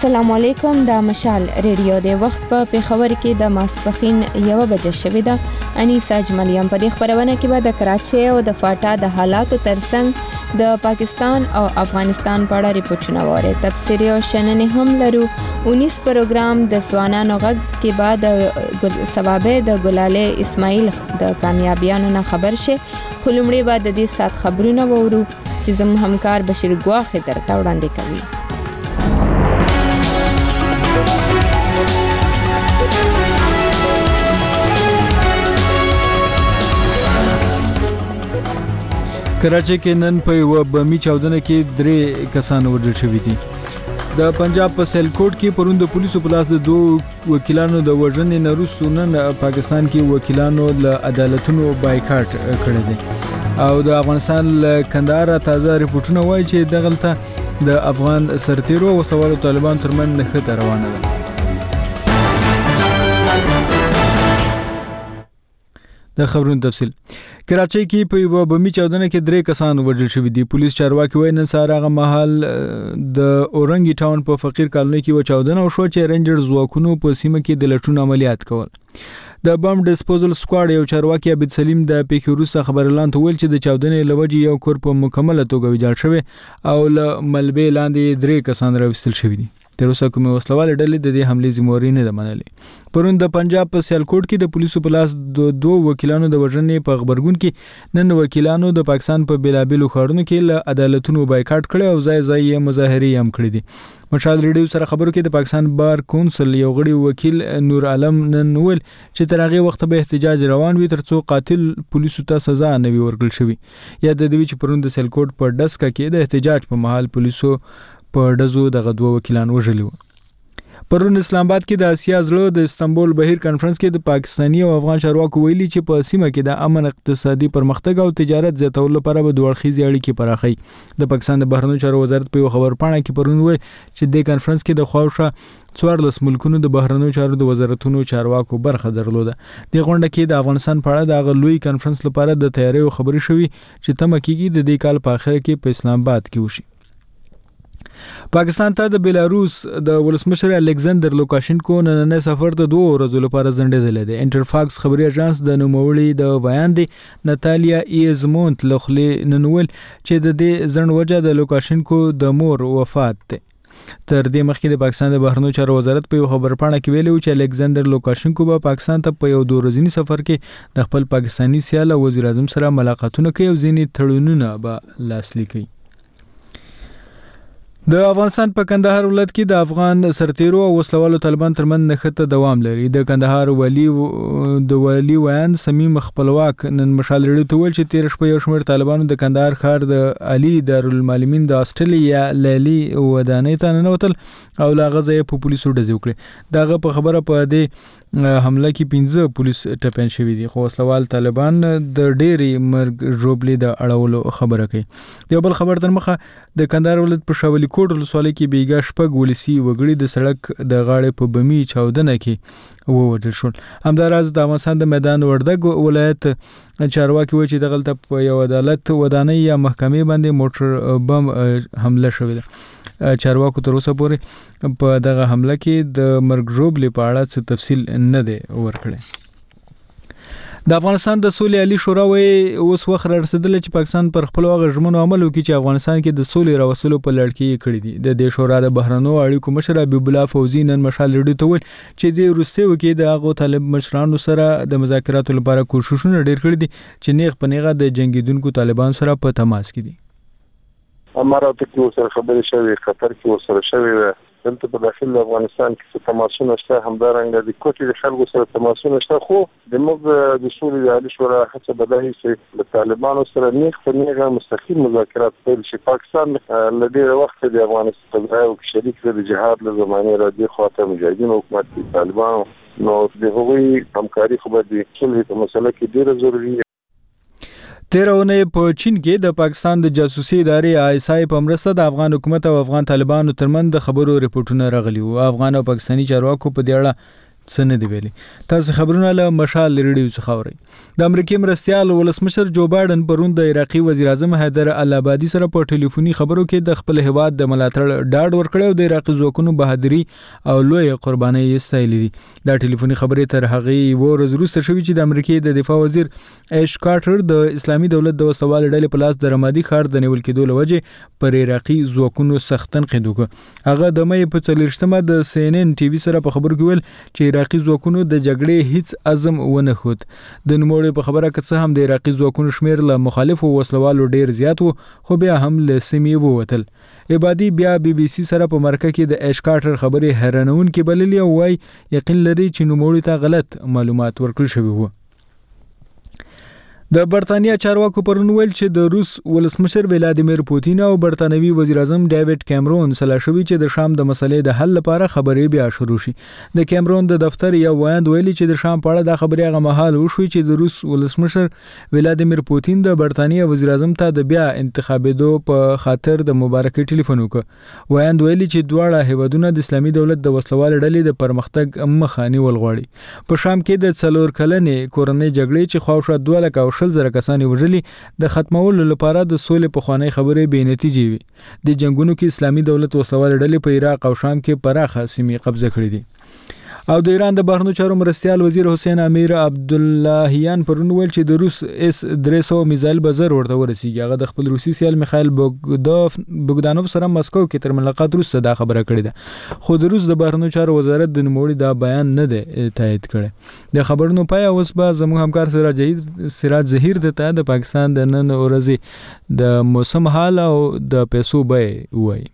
السلام علیکم. د مشال ریډیو د وخت په پیښور کې د ماسپخین 1 بجې شوې ده. انیسا جمالیم په دې خبرونه کې به د کراچۍ او د فاټا د حالاتو ترڅنګ د پاکستان او افغانستان په اړه ریپورتونه وره. تفسیری او شننې هم لرو. 19 پروګرام د سوانانو غږ کې بعد سبابه د ګلاله اسماعیل د کامیابیانو نه خبر شي. خلمړي بعد د دې سات خبرونه وورو چې زموږ همکار بشیر ګواخه درته وړاندې کوي. کراچۍ کې نن په یو بمي چاودنه کې 3 کسان وژل شوي دي. د پنجاب په سیلکوټ کې پرون د پولیسو په لاس د 2 وکیلانو د وژنې نه وروسته نن پاکستان کې وکیلانو له عدالتونو بایکاټ کړی دی او د افغانستان له کندهار تازه ریپورتونه وایي چې دغلته د افغان سرتیرو او سوالو طالبان ترمن نښته روانه ده. د خبرونو تفصیل. کراچۍ کې په یو بمي چاودنه کې 3 کسان وژل شوي دي. پولیس چارواکي وایي نن سهار هغه مهال د اورنګي ټاون په فقیر کالوني کې و چاودنه وشوه چې رینجر ځواکونو په سیمه کې د لټون عملیات کول. د بم ډیسپوزل سکواډ یو چارواکي عبد سلیم د پیښې وروسته خبرلاند ویل چې د چاودنې لوجې یو کور په مکمله توګه ویجاړ شوی او له ملبې لاندې 3 کسان راوستل شوي دي. تر اوسه کومه وسلواله ډلې د دې حملې ذمہواری نه ده منلې. پرون د پنجاب په سیالکوټ کې د پولیسو په لاس د 2 وکیلانو د وژنې په خبرګون کې نن وکیلانو د پاکستان په بیلابیلو ښارونو کې له عدالتونو بایکاټ کړي او ځای ځای مظاهرې هم کړې دي. مشال ریډیو سره خبرو کې د پاکستان بار کونسل یو غړي وکیل نور عالم نن ویل چې تر هغه وخت به احتجاج روان وي ترڅو قاتل پولیسو ته سزا نه وي ورکړل شوی. یا د دوی چې پرون د سیالکوټ په ډسکا کې د احتجاج په محل پولیسو په ډزو دغه 2 وکیلان وژلي وو. پرون اسلام آباد کې د اسیا زړه د استنبول بهیر کانفرنس کې د پاکستاني او افغان چارواکو ویلي چې په سیمه کې د امن اقتصادي پرمختګ او تجارت زیاتولو لپاره به دوه اړخیزې اړیکې پراخي. د پاکستان د بهرنیو چارو وزارت په خبرپاڼه کې پرون ویل چې د کانفرنس کې د خواوشا 14 ملکونو د بهرنیو چارو د وزارتونو چارواکو برخه درلوده. د غونډه کې د افغانستان په اړه د غلوی کانفرنس لپاره د تیاری خبرې شوې چې تم کېږي د دې کال په اخر کې په اسلام آباد کې وشي. پاکستان ته د بیلاروس د ولسمشر الکساندر لوکاشینکو نن سفر ته 2 ورځې لپاره ځنډېدل دي. انټرفاکس خبري اژانس د نوموړي د بیان دی ناتالیا ایزمونت لخلی ننول چې د دې ځنډ وجه د لوکاشینکو د مور وفات ده. تر دې مخکې د پاکستان د بهرنیو چارو وزارت په خبرپاڼه کې ویلي چې الکساندر لوکاشینکو به پاکستان ته په یو 2 ورځنی سفر کې د خپل پاکستانی سیال وزیر اعظم سره ملاقاتونه کوي او ځینې تړونونه به لاسلیک کوي. د افغانستان په کندهار ولایت کې د افغان سرتیرو او وسلوالو طالبان ترمن نښته دوام لري. د کندهار ولی ویان سمیم خپلواک نن مشال ریډیو ته ویل چې 13 شپه یو شمېر طالبانو د کندهار ښار د علي دارالمعلمین د استرالیا لیلی ودانۍ ته ننوتل او لا غزه په پولیسو ډزې وکړي. دغه په خبره په دې حمله کې 15 پولیس ټپین شوي دي. خو وسلوال طالبان د ډېری مرګ ژوبلې د اړولو خبره کوي. یو بل خبر تر مخه د کندهار ولایت په شاولی کوټ ولسوالۍ کې بیګا شپږ ولسی وګړي د سړک د غاړې په بمي چاودنه کې ووژل شول. همداراز د افغانستان د میدان وردګ ولایت چارواکي وایي چې دغلته په یو عدالت ودانۍ یا محکمې باندې موټر بم حمله شوې ده. چارواکو تر اوسه پورې په دغه حمله کې د مرګ ژوبلې په اړه څه تفصیل نه دی ورکړی. د افغانستان د سولې عالی شورا وایي اوس وخت رسیدلی چې پاکستان پر خپل غږمنو عمل وکړي چې افغانستان کې د سولې راوستلو په لړ کې کړي دي. د دې شورا د بهرنیو اړیکو مشر حبیب الله فوزي نن مشال ریډیو ته ویل چې د وروستیو کې د هغو طالب مشرانو سره د مذاکراتو لپاره کوششونه ډېر کړي دي چې نیغ په نیغه د جنگیدونکو طالبان سره په تماس کې دي. امارات کې اوسره خبرې شوې، قطر کې اوسره شوې، دلته په داخل افغانستان کې تماسونه شته، همدارنګه د کوټې د خلکو سره تماسونه شته. خو د موږ د سولې عالی شورا هڅه بدایي چې د طالبانو سره نیغ په نیغه مستقیم مذاکرات پیل شي. پاکستان له ډېره وخت د افغانستان په ځای شریک د جهاد له زمانې راځي خواته مجاهدین حکومت د طالبانو نو د هغوی همکاري خو به د صلح په مسله کې ډېره ضروري. 13 اونۍ په چین کې د پاکستان د جاسوسي ادارې ISI په مرسته د افغان حکومت او افغان طالبانو ترمنځ د خبرو ریپورتونه راغلي وو. افغان او پاکستاني چارواکو په دې اړه سند ویلي. تاسو خبرونه له مشال ریډیو څخه اورئ. د امریکای مرستيال ولسمشر جو بایدن پرون د عراقي وزیر اعظم حیدر العبادي سره په ټلیفوني خبرو کې د خپل هواد د ملاتړ ډاډ ورکړ او د عراقي ځواکونو بهادري او لوی قرباني یې ستایلې دي. دا ټلیفوني خبرې تر هغه ورځ وروسته شوې چې د امریکای د دفاع وزیر ایش کارټر د اسلامي دولت د وسوال ډلې په لاس د رمادي ښار د نیول کېدو لوجه پر عراقي ځواکونو سخت تنقید وکړ. هغه د مې په 40مه د CNN ټي وي سره په خبرو کې ویل چې عراقي ځواکونو د جګړې هیڅ عزم ونه خود. د نوموړي په خبره کې څه هم د عراقي ځواکونو شمیر له مخالفو وسلوالو ډیر زیات وو خو بیا هم له سیمې ووتل. عبادي بیا BBC سره په مرکه کې د ایش کارټر خبرې حیرانونکې بللې او وايي یقین لري چې نوموړي ته غلط معلومات ورکړل شوي وو. د برتانیا چارواکو پرون ویل چې د روس ولسمشر ولادیمیر پوتین او برتانوي وزیر اعظم ډیوډ کیمرون سره شوي چې د شام د مسلې د حل لپاره خبرې بیا شروع شي. د کیمرون د دفتر یو ویاند ویلي چې د شام په اړه د خبرې هغه مهال وشوي چې د روس ولسمشر ولادیمیر پوتین د برتانیا وزیر اعظم ته د بیا انتخابېدو په خاطر د مبارکۍ ټلیفون وکړ. ویاند ویلي چې دواړه هیوادونه د اسلامي دولت د وسلوال ډلې د پرمختګ مخه نیول غواړي. په شام کې د 4 کلنې کورنۍ جګړې چې خواوشا 2,000 کسان وژلي د ختمولو لپاره د سولې په خوانی خبرې بې نتیجې وي. د جنگونو کې اسلامي دولت وسوال ډلې په عراق او شام کې پراخه سیمې قبضه کړې دي. او د ایران د بهرنیو چارو مرستيال وزیر حسین امیر عبداللهیان پرون ویل چې د روس S-300 میزایل بزر ورته ورسیږي. هغه د خپل روسي سیال میخائیل بوګدانوف سره مسکو کې تر ملاقات وروسته دا خبره کړې ده. خو د روس د بهرنیو چارو وزارت د نوموړي دا بیان نه دی تایید کړی. د خبرونو پای اوس به زموږ همکار سراج ظهیر د پاکستان د نن ورځې د موسم حال او د پیسو بیه وایي.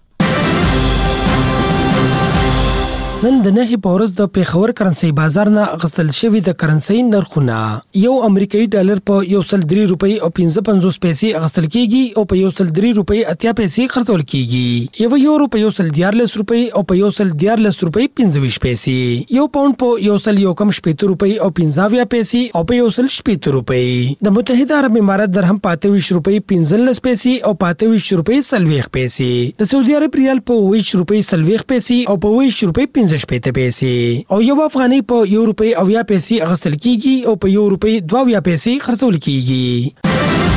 نن د نهي پورز د پیښور کرنسي بازار نه اغستل شوی د کرنسي نرخونه یو امریکایي ډالر په 103 روپۍ او 55 پیسې اغستل کیږي او په 103 روپۍ 80 پیسې خرڅول کیږي. یو یورو په 114 روپۍ او په 114 روپۍ 25 پیسې. یو پاوند په 1.17 روپۍ او 15 پیسې او په 1.17 روپۍ. د متحده عرب امارات درهم 25 روپۍ 15 پیسې او 25 روپۍ 40 پیسې. د سعودي عرب ریال په 20 روپۍ 40 پیسې او په 20 روپۍ 15 پیسې. او یو افغاني په 1 روپۍ او 20 پیسې اغستل کیږي او په 1 روپۍ 2 پیسې خرڅول کیږي.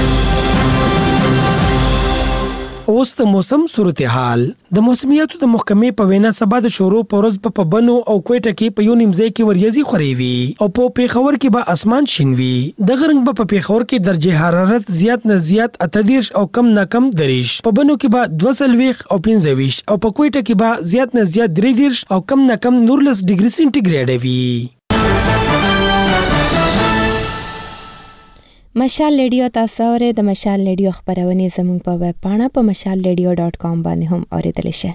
اوس د موسم صورتحال. د موسمیاتو د محکمې په وینا سبا د شورو پورز په بنو او کوټه کې په یو نیمځای کې وریځي خوري وي او په پیښور کې به اسمان شین وي. د غرنګ په پیښور کې درجه حرارت زیات نه زیات 38 او کم نه کم 30. په بنو کې به 22 او 25 او په کوټه کې به زیات نه زیات 33 او کم نه کم 19 ډیګري سنټیګریډ وي. مشال ریډیو تاسو اورئ. د مشال ریډیو خبرونه زموږ په ویب پاڼه په mashalradio.com باندې هم اوریدلی شئ.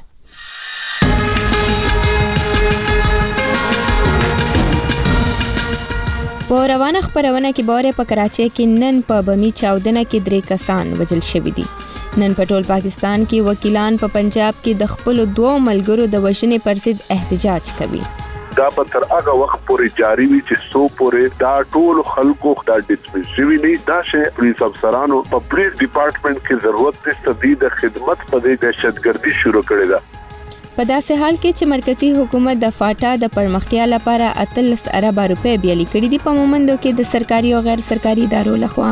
په روانه خبرونه کې بوره په کراچۍ کې نن په بمی چاودنه کې 3 کسان وژل شوي دي. نن په ټول پاکستان کې وکیلان په پنجاب کې د خپل 2 ملګرو د وژنې پر ضد احتجاج کوي. دا په تر هغه وخت پورې جاری وي چې سو پورې دا ټول خلکو دا ډیسمس شوي دي. دا چې پولیس افسرانو په پولیس ډپارټمنټ کې ضرورت نشته دي د خدمت په دې دهشتګردي شروع کړې ده. په داسې حال کې چې مرکزی حکومت د فاټا د پرمختیا لپاره 18 ارب روپۍ بیالي کړي دي. په مومندو کې د سرکاري او غیر سرکاري ادارو لخوا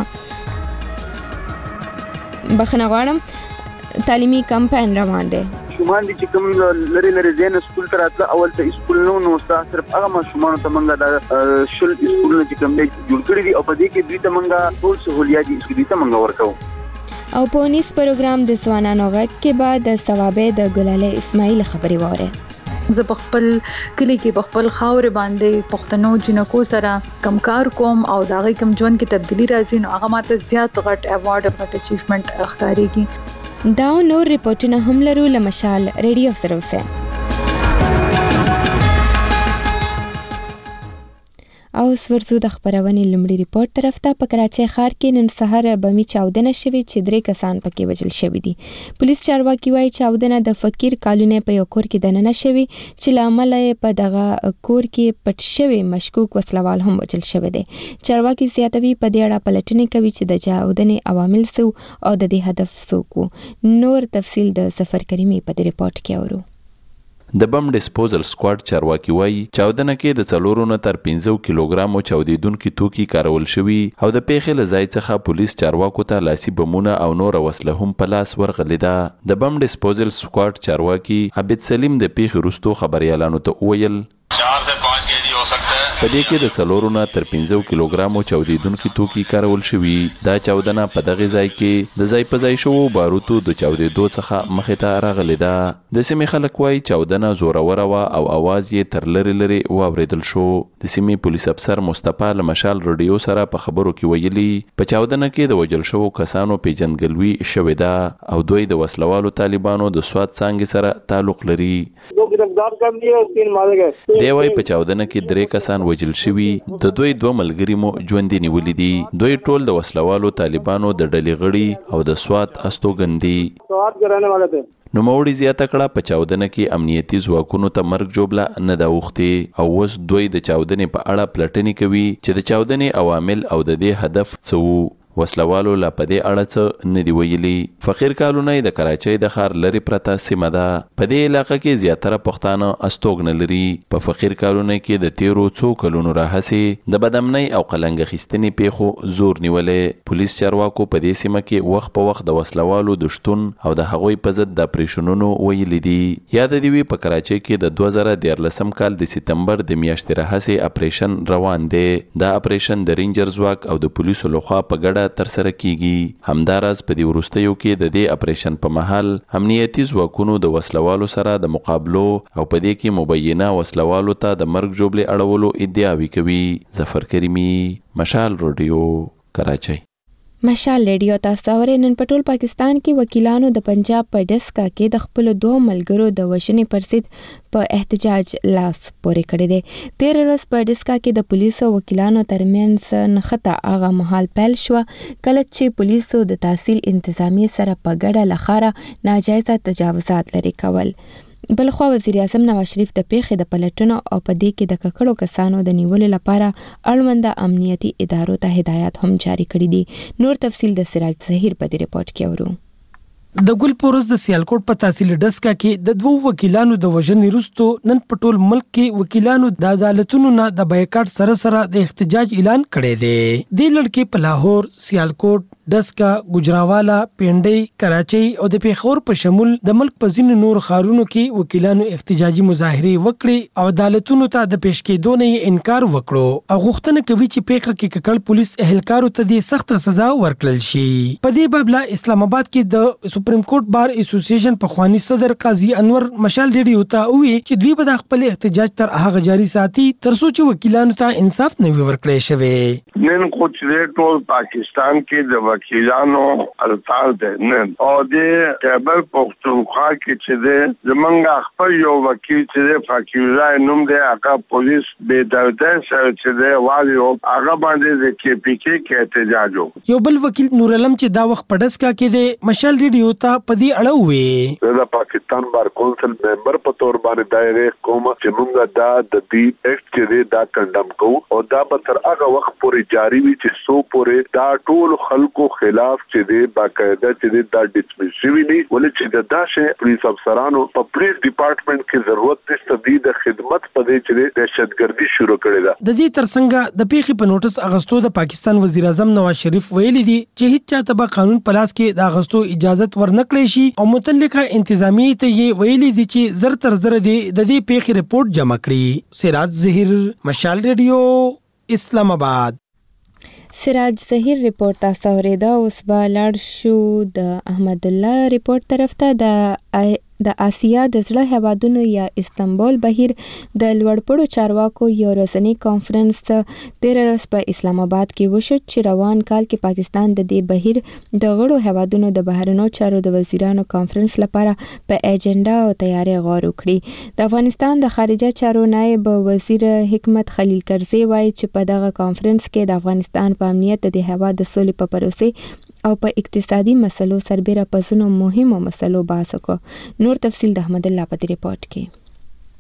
بخښنه غواړم تعلیمي کمپاین روان دی. شومان دي چې کوم لري زین سکول تر اتل اول ته سکول نو استاد صرف هغه ماشومان ته منګه د شل سکول نه چې کوم دی جوړ کړی دي او په دې کې دوی ته منګه ټول سہولیات دي دوی ته منګه ورکو. او په نیس پروګرام د ځوانانو غږ کې بعد د ثوابه د ګلاله اسماعیل خبري واره. زه په خپل کلی کې په خپل خاور باندې پښتنو جنکو سره کمکار کوم او داغه کم ژوند کې تبدیلی راځي نو هغه ماته زیات غټ ایوارډ او غټ اچیومنت ښکاریږي. دا نور ریپورتونه هم لرو له مشال ریډیو سره اوسئ. او ورسو د خبرونې لومړي ریپورت طرف ته. په کراچۍ ښار کې نن سهار بمی چاودنه شوې چې 3 کسان پکې وژل شوي دي. پولیس چارواکي وایي چاودنه د فقیر کالونی په یو کور کې دننه شوې چې له امله په دغه کور کې پټ شوی مشکوک وسلوال هم وژل شوی دی. چارواکي زیاتوي په دې اړه پلټنې کوي چې د چاودنې عوامل څه او د دې هدف څه وو. نور تفصیل د ظفر کریمي په دې ریپورت کې اورو. د بم ډیسپوزل سکواډ چارواکي وایي چاودنه کې د 4 نه تر 15 کیلوګرامو چاودیدونکو توکي کارول شوي او د پیښې له ځای څخه پولیس چارواکو ته لاسي بمونه او نور وسله هم په لاس ورغلې ده. د بم ډیسپوزل سکواډ چارواکي عبد سلیم د پیښې وروسته خبريالانو ته وویل 4 से 5 केजी हो सकता है. په دې کې د 4 نه تر 15 کیلوګرامو چاودیدونکو توکي کارول شوي. دا چاودنه په دغه ځای کې د ځای په ځای شو باروتو د چاودیدو څخه مخې ته راغلې ده. د سیمې خلک وایي چاودنه زوروره وه او اواز یې تر لري واوریدل شو. د سیمې پولیس افسر مصطفی له مشال رادیو سره په خبرو کې ویلي په چاودنه کې د وژل شوو کسانو پیژندګلوي شوې ده او دوی د وسلوالو طالبانو د سواد څانګې سره تعلق لري. دی وايي په چاودنه کې 3 کسان وژل شوي. د دوی 2 ملګري مو ژوندي نیولي دي. دوی ټول د وسلوالو طالبانو د ډلې غړي او د سواد استوګن دي. نوموړي زیاته کړه په چاودنه کې امنیتي ځواکونو ته مرګ جوړه نه دا وختي او اوس دوی د چاودنې په اړه پلټنې کوي چې د چاودنې عوامل او د دې هدف څه وو. وسلوالو لا په دې اړه څه نه دی ویلي. فقیر کالونی د کراچۍ د ښار لري پرته سیمه ده. په دې علاقه کې زیاتره پښتانه استوګن لري. په فقیر کالونی کې د 13 څو کلونو راهیسې د بدامنۍ او قلنګ اخیستنې پیښو زور نیولې. پولیس چارواکو په دې سیمه کې وخت په وخت د وسلوالو د شتون او د هغوی په ضد د اپریشنونو ویلي دي. یاد دی په کراچۍ کې د 2013 کال د سپتمبر د میاشتې راهیسې اپریشن روان دی. دا اپریشن د رینجر ځواک او د پولیسو لخوا په ګډه تر سره کیږي. همدارس په دې وروستیو کې د دې اپریشن په محل امنیتي ځواکونو د وسلوالو سره د مقابلو او په دې کې مبینه وسلوالو ته د مرګ جوړې اړولو ادعاوې کوي. ظفر کریمی، مشال رادیو، کراچۍ. مشال ریډیو تاسو اورئ. نن په ټول پاکستان کې وکیلانو د پنجاب په ډسکا کې د خپل 2 ملګرو د وژنې پر ضد په احتجاج لاس پورې کړی دی. 13 ورځ په ډسکا کې د پولیسو وکیلانو ترمنځ نښته هغه مهال پیل شوه کله چې پولیسو د تحصیل انتظامیې سره په ګډه لخاره ناجایزه تجاوزات لري کول. بلخوا وزیر اعظم نواز شریف د پیښې د پلټنو او په دې کې د ککړو کسانو د نیولو لپاره اړونده امنیتي ادارو ته هدایات هم جاری کړي دي. نور تفصیل د سراج ظهیر په دې رپورت کې اورو. د ګل پورز د سیالکوټ په تحصیل ډسکا کې د 2 وکیلانو د وژنې وروسته نن په ټول ملک کې وکیلانو د عدالتونو نه د بایکاټ سره د احتجاج اعلان کړی دی. د لړکې په لاهور، سیالکوټ، ډسکا، ګجراوالا، پینډۍ، کراچۍ او د پیښور په شمول د ملک په ځینو نور ښارونو کې وکیلانو احتجاجي مظاهرې وکړې او عدالتونو ته د پیش کېدو نه انکار وکړو او غوښتنه کوي چې پیښه کې ککړ پولیس اهلکارو ته د سخت سزا ورکړل شي. په دې باب اسلام آباد کې د سپریم کورټ بار اسوسییشن په خواني صدر قاضي انور مشال ریډیو ته وی چې دوی به د خپل احتجاج تر هغه جاري ساتي تر څو چې وکیلانو ته انصاف نه وي ورکړی شوی. نن خو چې ټول پاکستان کې د وکیلانو هړتال دی نن او د خیبر پختونخوا کې چې د زمونږ خپل یو وکیل چې د فقیرای نوم دی هغه پولیس به درته سره چې د والی هغه باندې د کې پی کې احتجاج وکړ. یو بل وکیل نور علم چې دا وخت پډسکا کې د مشال ریډیو ته په دې اړه وی د پاکستان بار کونسل ممبر په تور باندې دایره کوم چې موږ دا د دې ایکټ چې دا کنډم کوو او دا به تر هغه وخت پورې جاری وي چې سو پورې دا ټول خلکو خلاف چې دی باقاعده چې دا ډسمس شوی دی ولې چې دا شی پولیس افسرانو په پولیس ډپارټمنټ کې ضرورت نشته دی د خدمت په دې چې دهشتګردي شروع کړې ده. د دې ترڅنګ د پیښې په نوټس اغستو د پاکستان وزیر اعظم نواز شریف ویلي دي چې هیڅ چاته به قانون پلاس کې د اغستو اجازه ورنکړي شي او متعلقه انتظامیه ته یې ویلي دي چې زر تر زر د دې پیښې رپورت جمع کړي. سراج ظهیر، مشال ریډیو، اسلام آباد. سراج ظهیر رپورت تاسو اوریدا. اوس به لاړ شو د احمد الله رپورت طرف ته. د آسیا د زړه هیوادونو یا استنبول بهیر د لوړپوړو چارواکو یو ورځنی کانفرنس 13 ورځ په اسلام آباد کې وشو چې روان کال کې پاکستان د دې بهیر د غړو هیوادونو د بهرنیو چارو د وزیرانو کانفرنس لپاره په ایجنډا او تیاری غور وکړي. د افغانستان د خارجه چارو نائب وزیر حکمت خلیل کرزی وایي چې په دغه کانفرنس کې د افغانستان په امنیت د هیواد د سولې په پروسې او په اقتصادي مسلو سربېره په ځینو مهمو مسلو بحث وکړ. نور تفصیل د احمد الله په دې رپورت کې.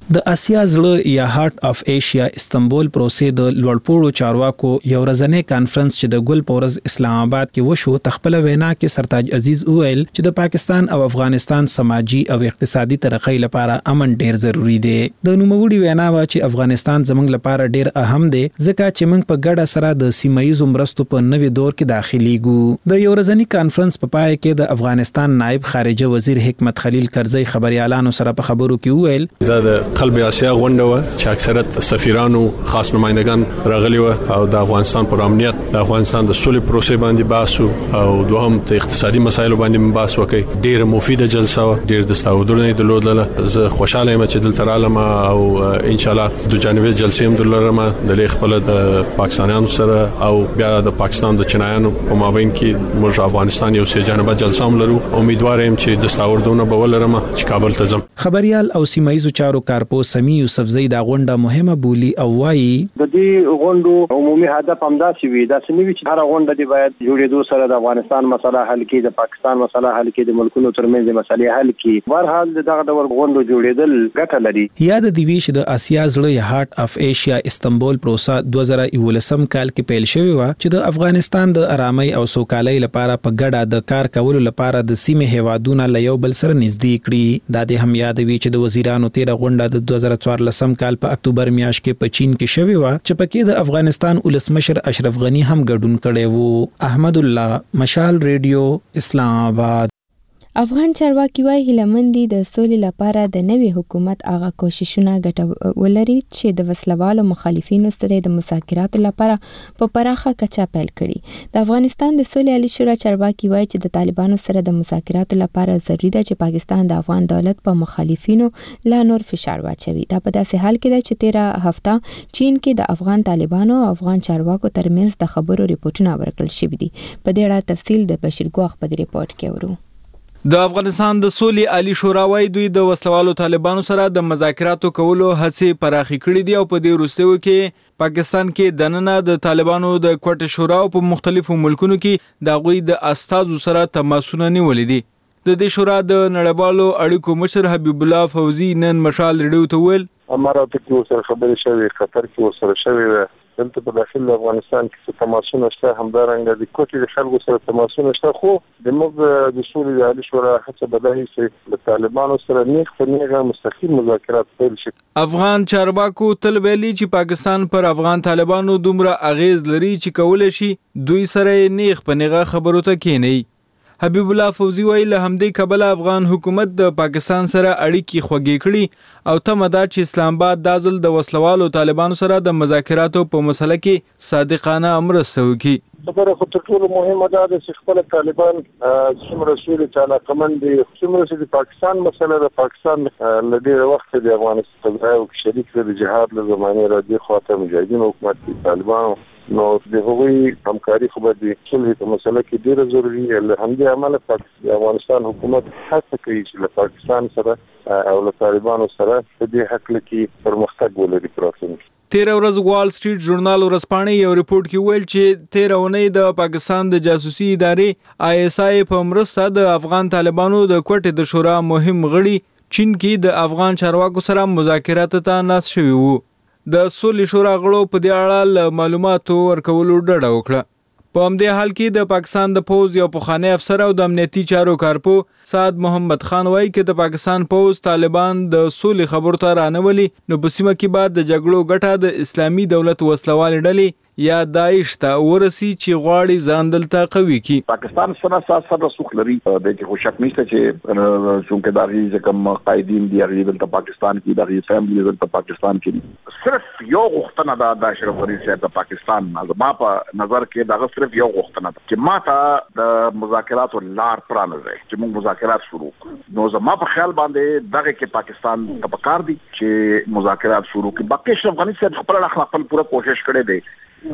د اسیا زړه یا هارت اف ایشیا استنبول پروسې د لوړپوړو چارواکو یو ورځنی کانفرنس چې د ګل پورز اسلام آباد کې وشو تخپل وینا کې سرتاج عزیز وویل چې د پاکستان او افغانستان سماجی او اقتصادي ترقۍ لپاره امن ډیر ضروری دی. د نوموړي وینا وا چې افغانستان زموږ لپاره ډیر اهم دی ځکه چې موږ په ګډه سره د سیمایي مرستو په نوې دور کې داخليږو. د یو ورځنی کانفرنس په پای کې د افغانستان نائب خارجه وزیر حکمت خلیل کرزی خبريالانو سره په خبرو کې وویل دا د قلب اسیا غونډه و چې اکثریت سفیرانو خاص نمائندگان راغلي و او د افغانستان پر امنیت د افغانستان د سولې پروسې باندې بحث او دوهم د اقتصادي مسایلو باندې بحث وکړي. ډیر مفیده جلسه و ډیر د ستاودرنې د لودله زه خوشاله یم چې دلته رالم او ان شاء الله د جانبي جلسې هم دلرم د خپل د پاکستانیانو سره او بیا د پاکستان د چینایانو په مابین کې موږ افغانستان یو سه جانبه جلسه هم لرو. امید یم چې د ستاودرونه به ولرم چې کابل ته ځم. خبريال او سیمایي چارو کارپو سمی یوسفزئی دا غونډه مهمه بولی او وایي د دې غونډو عمومي هدف همداسې وي دا سنوي چې هر غونډه دی باید جوړېدو سره د افغانستان مسله حل کړي د پاکستان مسله حل کړي د ملکونو ترمنځ مسلې حل کړي. بهرحال دغه ډول غونډو جوړېدل ګټه لري. یاد دی وی چې د اسیا زړه یا هارت اف ایشیا استنبول پروسه 2019 کال کې پیل شوې و چې د افغانستان د آرامۍ او سوکالۍ لپاره په ګډه د کار کولو لپاره د سیمې هیوادونو له یو بل سره نږدې کړي. دا د هم یاد وی چې د وزیرانو تیر غونډه د 2014 کال په اکتوبر میاشت کې په چین کې شوې و چې پکې د افغانستان ولسمشر اشرف غنی هم ګډون کړی وو. احمد الله، مشال ریډیو، اسلام آباد. افغان چارواکي وايي هیلمندي د سولې لپاره د نوي حکومت هغه کوششونه ګټه ولري چې د وسلوالو مخالفینو سره د مذاکراتو لپاره په پراخه کچه پیل کړي. د افغانستان د سولې عالی شورا چارواکي وايي چې د طالبانو سره د مذاکراتو لپاره ضروري ده چې پاکستان د افغان دولت په مخالفینو لا نور فشار واچوي. دا په داسې حال کې ده چې 13 هفته چین کې د افغان طالبانو او افغان چارواکو ترمنځ د خبرو ریپورتونه ورکړل شوي دي. په دې اړه تفصیل د بشیر ګوخ په ریپورت کې ورو. د افغانستان د سولې عالی شورا وايي دوی د وسلوالو طالبانو سره د مذاکراتو کولو هڅې پراخې کړې دي او په دې وروستیو کې پاکستان کې دننه د طالبانو د کوټ شورا په مختلفو ملکونو کې د غوي د استادو سره تماسونه نیولې دي. د دې شورا د نړیوالو اړیکو مشر حبیب الله فوزي نن مشال ریډیو ته ویل امارات کې اوسه خبرې شوې قطر کې اوسه شوې دلته په داخل افغانستان کې تماسونه شته همدارنګه د کوټې د خلکو سره تماسونه شته خو د موږ د سولې عالی شورا هڅه بدایي چې د طالبانو سره نیغ په نیغه مستقیم مذاکرات پیل شي. افغان چارواکو تل ویلي چې پاکستان پر افغان طالبانو دومره اغیز لري چې کولای شي دوی سره نیغ په نیغه خبرو ته کېني. حبیب الله فوزي ویل له همدې کبله افغان حکومت د پاکستان سره اړیکې خوږې کړي او تمه ده چې اسلام آباد د ځل د وسلوالو طالبانو سره د مذاکراتو په مسله کې صادقانه مرسته وکړي. خبره خو تر ټولو مهمه ده چې خپل طالبان څومره سولې ته علاقمند دي څومره چې د پاکستان مسله د پاکستان لدې وخت د افغانستان په ځای شریک د جهاد له زمانه راځي خاطر مجاهدین حکومت طالبان نو د هغوی همکاري خو به د صلح په مسله کې ډیره ضروري ده. همدې امله د افغانستان حکومت هڅه کوي چې له پاکستان سره او له طالبانو سره په دې حق کې پرمختګ ولري پراتونکي. 13 ورځ وال سټریټ ژورنال ورځپاڼې یو ریپورت کې ویل چې 13 اونۍ د پاکستان د جاسوسي ادارې ISI په مرسته د افغان طالبانو د کوټې د شورا مهم غړي چین کې د افغان چارواکو سره مذاکرات ته ناس شوي وو. د سولې شورا غړو په دې اړه معلوماتو ورکولو ډډه وکړه. په همدې حال کې د پاکستان د پوز یو پخوانی افسر او د امنیتي چارو کارپو سعد محمد خان وایي چې د پاکستان پوز طالبان د سولې خبرو ته رانولي نو په سیمه کې بعد د جګړو ګټه د اسلامي دولت وسلوال ډلې یا داعش ته ورسي چې غواړي ځان دلته قوي کی. پاکستان سره سره سوخ لري د چې خو شک نشته چې څنګه دغه کوم قائدین دی هغه دلته پاکستان کې دغه فیملی دلته پاکستان کې صرف یو غوښتنه ده د اشرف غنی صاحب د پاکستان ما په نظر کې دغه صرف یو غوښتنه ده چې ما ته د مذاکراتو لار پرانځي چې موږ مذاکرات شروع کړو. نو زما په خیال باندې دغه کې پاکستان ته پکار دي چې مذاکرات شروع کړي. باقي اشرف غنی صاحب خپل پوره کوشش کړی دی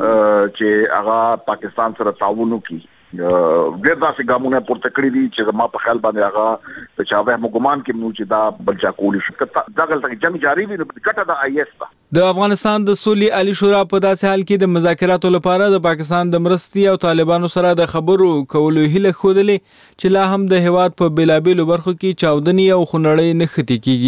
چې هغه پاکستان سره تعاون وکړي. ډېر داسې ګامونه پورته کړی دي چې ما په خیال باندې هغه په چاوه مګمان کې نو چې دا بلچا کولی شي دغه تک جنگ جاری وي ګټه د IS ته. د افغانستان د سولې عالی شورا په داسې حال کې د مذاکراتو لپاره د پاکستان د مرستي او طالبانو سره د خبرو کولو هیله خوده چې لا هم د هواد په بلابلو برخو کې چاودنی او خنړې نه ختی کیږي.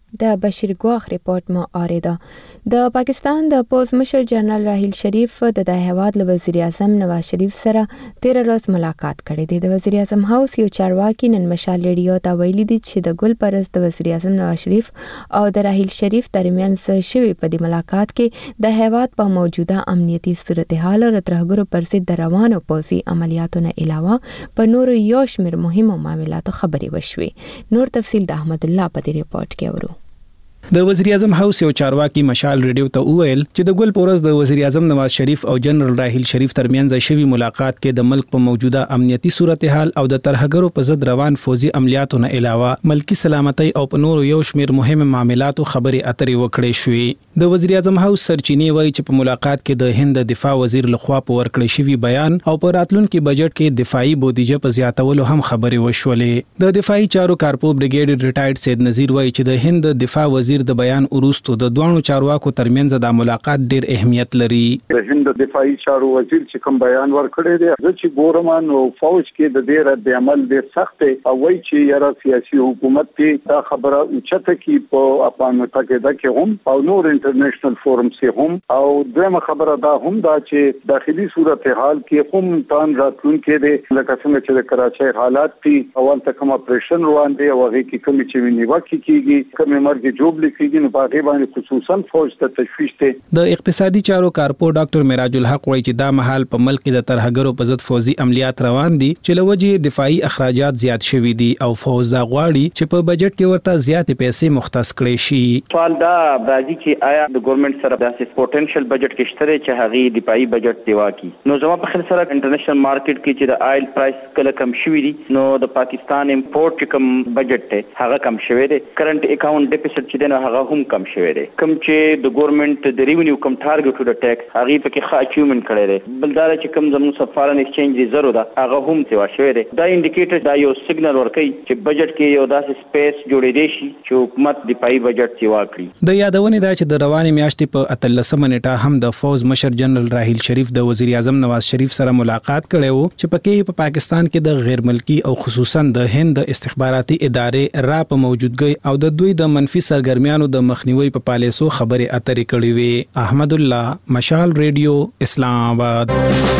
د بشیر ګواخ ریپورت مو اوریده. د پاکستان د پوز مشر جنرال راحیل شریف د هیواد له وزیر اعظم نواز شریف سره 13 ورځ ملاقات کړی دی. د وزیر اعظم هاوس یو چارواکي نن مشال ریډیو ته ویلي دي چې د ګل پرست د وزیر اعظم نواز شریف او د راحیل شریف ترمنځ شوی په دې ملاقات کې د هیواد په موجوده امنیتي صورتحال او ترهګرو پر ضد د روانو پوځي عملیاتو نه علاوه په نورو یو شمېر مهمو معاملاتو خبرې وشوې. نور تفصیل د احمد الله په دې ریپورت کې اورو. د وزیر اعظم هاوس یو چارواکي مشال ریډیو ته وویل چې د ګل پورز د وزیر اعظم نواز شریف او جنرال راحیل شریف ترمنځ شوی ملاقات کې د ملک په موجوده امنیتي صورتحال او د ترهګرو په ضد روان فوزي عملیاتو نه علاوه ملکی سلامتۍ او په نورو یو شمېر مهم معاملاتو خبرې اترې وکړې شوې. د وزیر اعظم هاوس سرچینې وایي چې په ملاقات کې د هند دفاع وزیر لخوا په ورکړې شوی بیان او په راتلونکي بجټ کې دفاعي بودیجه په زیاتولو هم خبرې وشولې. د دفاعي چارو کارپو بریګیډ ریټایرډ سید نذیر وایي چې د هند دفاع وزیر د بیان وروسته د دوانو چارواکو ترمنځ د ملاقات ډیر اهمیت لري. د هند دفاعي چارو وزیر چې کوم بیان ورکړی دی چې ګورمان او فوج کې د ډیر د عمل ډیر سخت او وایي چې یاره سیاسي حکومت کې دا خبره اوچته کې په افغان متحده کې هم او نور انټرنیشنل فورم کې هم او دغه خبره دا هم دا چې داخلي صورتحال کې هم تان راتلونکي دي لکه څنګه چې د کراچۍ حالات دي اول ته کوم اپریشن روان دي او هغه کې کوم چې نیوکه کیږي کوم مرګ جوړ لیکيږي باقي باندې خصوصا فوج ته تشویش ته. د اقتصادي چارو کارپو ډاکټر معراج الحق وایي چې دا مهال په ملک کې د ترهګرو په ضد فوزي عملیات روان دي چې لوجه دفاعي اخراجات زیات شوي دي او فوج دا غواړي چې په بجټ کې ورته زیاتې پیسې مختص کړي شي. سوال دا راځي چې آیا د ګورنمنت سره داسې پوتنشل بجټ کې شته چې هغه دفاعي بجټ دی واکي. نو زما په خیال سره انټرنیشنل مارکیټ کې چې د آیل پرایس کله کم شوی دي نو د پاکستان امپورټ کم بجټ ته هغه کم شوی دی. کرنٹ اکاونټ ډیفیسټ چې دی هغه هم کم شوی دی. کوم چې د ګورنمنت د ریونیو کم ټارګټ د ټیکس هغه په کې ښه اچیومنت کړی دی. بل دا چې کوم زموږ فارن ایکسچینج ریزرو ده هغه هم تیوا شوی دی. دا انډیکیټر دا یو سیګنل ورکوي چې بجټ کې یو داسې سپیس جوړې دی شي چې حکومت دفاعي بجټ تیوا کړي. د یادونې دا چې د روانې میاشتې په 13 نیټه هم د فوز مشر جنرال راحیل شریف د وزیر اعظم نواز شریف سره ملاقات کړی وو چې پکې په پاکستان کې د غیر ملکی او خصوصا د هند استخباراتي ادارې را په موجودګۍ او د دوی د منفي سرګرمیانو د مخنیوي په پالیسو خبرې اترې کړې وي. احمد الله مشال ریډیو اسلام آباد.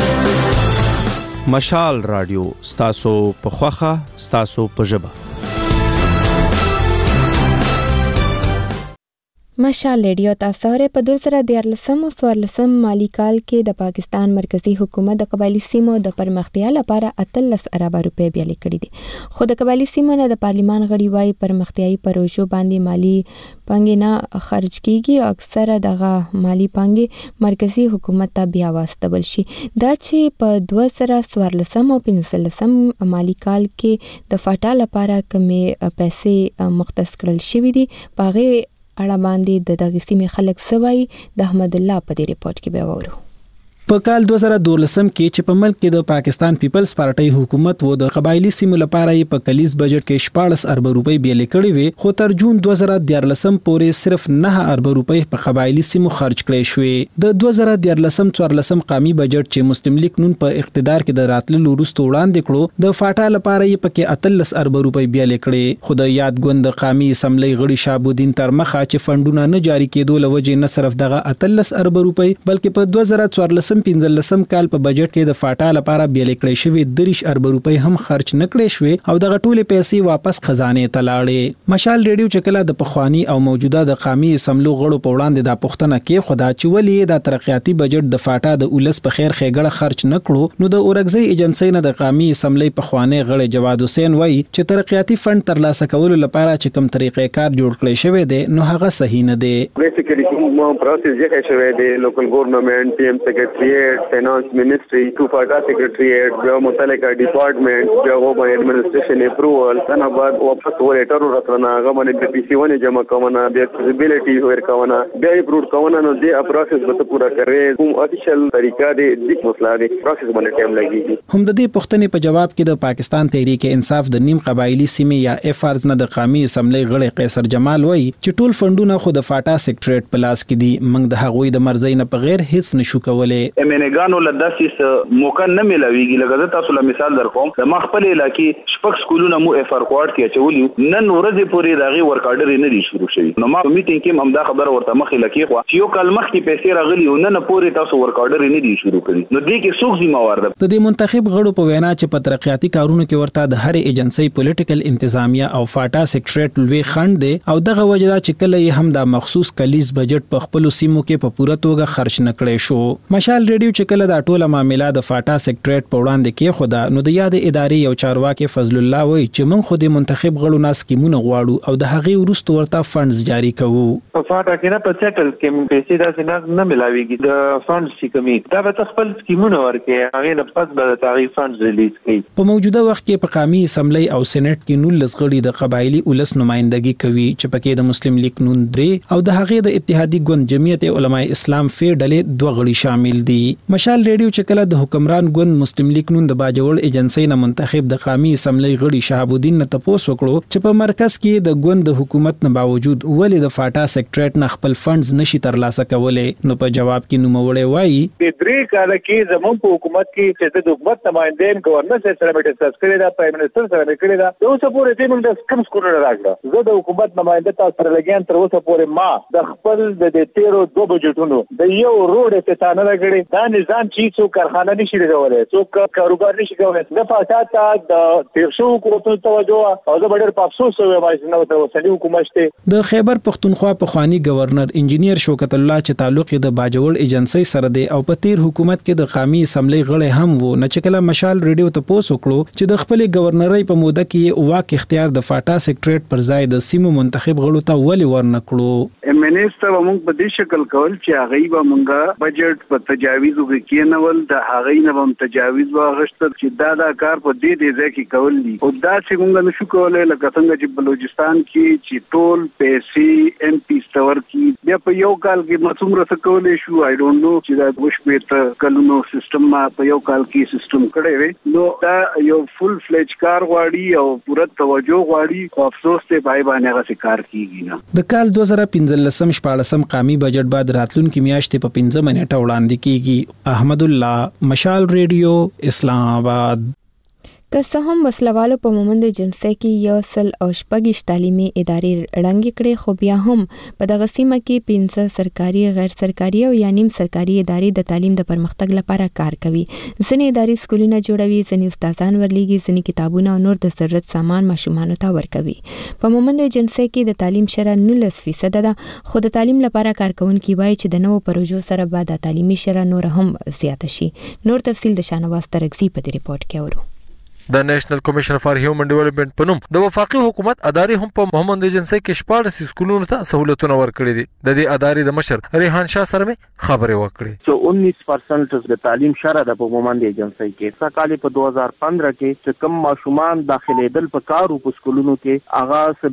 مشال رادیو ستاسو په خوخه ستاسو په ژبه. مشال ریډیو تاسو سره په 2014 مالی کال کې د پاکستان مرکزی حکومت د قبایلی سیمو د پرمختیا لپاره 18 ارب روپے بیالې کړې دي. خو د قبایلی سیمو نه د پارلیمان غړي وايي پرمختیايي پروژو باندې مالی پانګې نه خرج کیږي او اکثره دغه مالی پانګې مرکزی حکومت ته بیا واستول شي. دا چې په 2014 او 2015 مالی کال کې د فاټا لپاره کمې پیسې مختص کړل شوې دي پاغه اړه باندې د دغه سیمې خلک سوي د احمد الله په دې ریپورت کې به وورو. په کال 2012 کې چې په ملک کې د پاکستان پیپلز پارټي حکومت و د قبایلی سیمو لپاره یې په کلیز بجټ کې 14 ارب روپے بیلې کړې وي خو تر جون 2014 پورې صرف 9 ارب روپے په قبایلی سیمو خرج کړې شوې. د 2014 قومي بجټ چې مسلم لیگ نون په اقتدار کې د راتللو وروسته وړاندې کړو د فاټا لپاره یې پکې 18 ارب روپے بیلې کړې. خو د یادګوند قومي اسمبلی غړي شابودین ترمخه چې فندونه نه جاری کېدو لوجه نه صرف دغه 18 ارب روپے بلکې په 2014 کال په بجټ کې د فاټا لپاره بیلې کړې شوی 30 ارب روپے هم خرج نکړې شوې او دغه ټولې پیسې واپس خزانه ته لاړې. مشال ریډیو چې کله د پخوانی او موجوده د قومي اسمبلی غړو په وړاندې د پښتنه کې خدا چې ولې د ترقیاتي بجټ د فاټا د اولس په خیر خېګړه خرج نکړو نو د اورګزی ایجنسی نه د قومي اسمبلی پخوانی غړي جواد حسین وایي چې ترقیاتي فند ترلاسه کولو لپاره چې کوم طریقې کار جوړ کړی شوی دی نو هغه صحیح نه دی. بیسیکلی کوم پروسس یې شوی دی لوکل ګورنمنت پی ایم سیکریټریټ فینانس منسٹری ټو فاټا سیکریټریټ بیا متعلقه ډپارټمنټ بیا غوښمن ایڈمنسټریشن اپروول څنګه بعد واپس ورټر ورکړنه هغه باندې پی سی ونه جمع کوونه بیا فیزیبিলিټی ورکوونه بیا اپروډ کوونه نو دې پروسس به پورا کړي کوم افیشل طریقہ دې د مسله دې پروسس باندې ټایم لګي. هم د دې پښتنې په جواب کې د پاکستان تحریک انصاف د نیم قبایلی سیمې یا اف ارز نه د قومي اسمبلی غړي قیصر جمال وایي چې ټول فندونه خو د فاټا سیکریټریټ پلاس کې دي موږ د هغوی د مرزي نه په غیر هیڅ نشو کولای. امنګانو لداسې موقع نه ملويږي. لکه تاسو له مثال درکوم د مخبل علاقې شپږ سکولونه مو افر کوارټ کې چولی نن ورځې پورې دغه ورکاډر نه دي شروع شوی. نو ما میټینګ کې هم دا خبره ورته مخې لکې خو چې یو کال مخکې پیسې راغلي او نن پورې تاسو ورکاډر نه دي شروع کړی. نو دې کې څوک ذمہ وار ده؟ د دې منتخب غړو په وینا چې په ترقیاتي کارونو کې ورته د هر ایجنسي پولیټیکل انتظامیه او فاټا سیکریټریټ لوی خند دی او دغه وجدا چې کله یې هم د مخصوص کلیز بجټ په خپل سیمو کې په پوره توګه خرج نکړي شو. مشال ریډیو چې کله دا ټوله معاملې د فاټا سیکریټریټ په وړاندې کې خدا نو د یاد ادارې یو چارواکي فضل الله وایي چې موږ خو د منتخب غړو ناس کیمونه غواړو او د هغې وروسته ورته فندز جاری کوو. په فاټا کې نه په سیټل کې پیسې داسې نه ملاويږي. د فندز چې کمی دا به خپل سکیمونه ورکړي هغه نه پس به تعریف فندز ریلیز کړي. په موجوده وخت کې په قومي اسمبلی او سېنات کې 19 غړي د قبایلی ولس نمائندګي کوي چې پکې د مسلم لیگ نون 3 او د هغې د اتحادی ګوند جمعیت علماء اسلام فې ډلې 2 غړي شامل دي. مشال ریډیو چې کله د حکمران ګوند مسلم لیگ نون د باجوړ ایجنسی نه منتخب د قومي اسمبلی غړي شهاب الدین نه تپوس وکړو چې په مرکز کې د ګوند د حکومت نه باوجود ولې د فاټا سیکریټریټ نه خپل فندز نشي ترلاسه کولای. نو په جواب کې نوموړی وایي د 3 کال کې زموږ په حکومت کې چې د حکومت نمائندین گورنر سره ډسکس کړی دا پرایم منسٹر سره کړی دا اوس پورې دې موږ د کم سکول راغله. زه د حکومت نماینده تاسو سره لګیان تر اوسه پورې ما د خپل د 13 بجټونو د یو روډ افتتاح نه کړی. دا نظام چې څو کارخانه نشي لګولای څو کاروبار نشي کولای د فساد د تیرشو حکومتونو توجه او د ډېر په افسوس وایي نو د وسنی حکومت ته د خیبر پختونخوا پخوانی گورنر انجینیر شوکت الله چې تعلق د باجوړ ایجنسی سره دی او په تیر حکومت کې د قومي اسمبلی غړي هم وو نه چې کله مشال ریډیو ته پوس وکړو چې د خپل گورنرۍ په موده کې واک اختیار د فاټا سیکریټریټ پر ځای د سیمو منتخب غړو ته ولې ورنکړو. منیسټر موږ په دې شکل کول چې هغه به موږ بجټ په تجاویز وکړنول د هغه نه هم تجاویز واغشت چې دا کار په دې ځکه کول دي او دا چې موږ نشو کولای لکه څنګه چې بلوچستان کې چې ټول پیسې ام پی ستور کې بیا په یو کال کې مڅومره څه کولای شو آی ډونټ نو چې دا وشپېته کلونو سیستم ما په یو کال کې سیستم کړی وي. نو دا یو فل فلج کار غواړي او پوره توجه غواړي او افسوس ته پای باندې هغه کار کیږي نه. د کال 2015-14 قومي بجټ بعد راتلونکي میاشتې په 15 منټه وړاندې کیږي. احمد الله مشال ریډیو اسلام آباد. که څه هم وسلوالو په مومند جنسي کې 1.8 تعلیمي ادارې ړنګې کړې خو بیا هم په دغه سیمه کې 15 سرکاري غیر سرکاري او یا نیم سرکاري ادارې د تعلیم د پرمختګ لپاره کار کوي. ځینې ادارې سکولونه جوړوي، ځینې استادان ورلېږي، ځینې کتابونه او نور د ضرورت سامان ماشومانو ته ورکوي. په مومند جنسي کې د تعلیم شرح 19% ده خو د تعلیم لپاره کارکونکي وایي چې د نوو پروژو سره به د تعلیمي شرح نور هم زیاته شي. نور تفصیل د شانواز ترغزي په دې ریپورت کې اورو. د نېشنل کمیشن فار هیومن ډیولپمنٹ په نوم د وفاقي حکومت ادارې هم په محمد ایجنسی کې 14 سکولونو ته سہولتونه ورکړي دي. د دې ادارې د مشر ریحان شاه سره خبرې وکړې. 19% د تعلیم شرح د په محمد ایجنسی کې سکهاله په 2015 کې چې کم ماشومان داخليدل په کارو په سکولونو کې هغه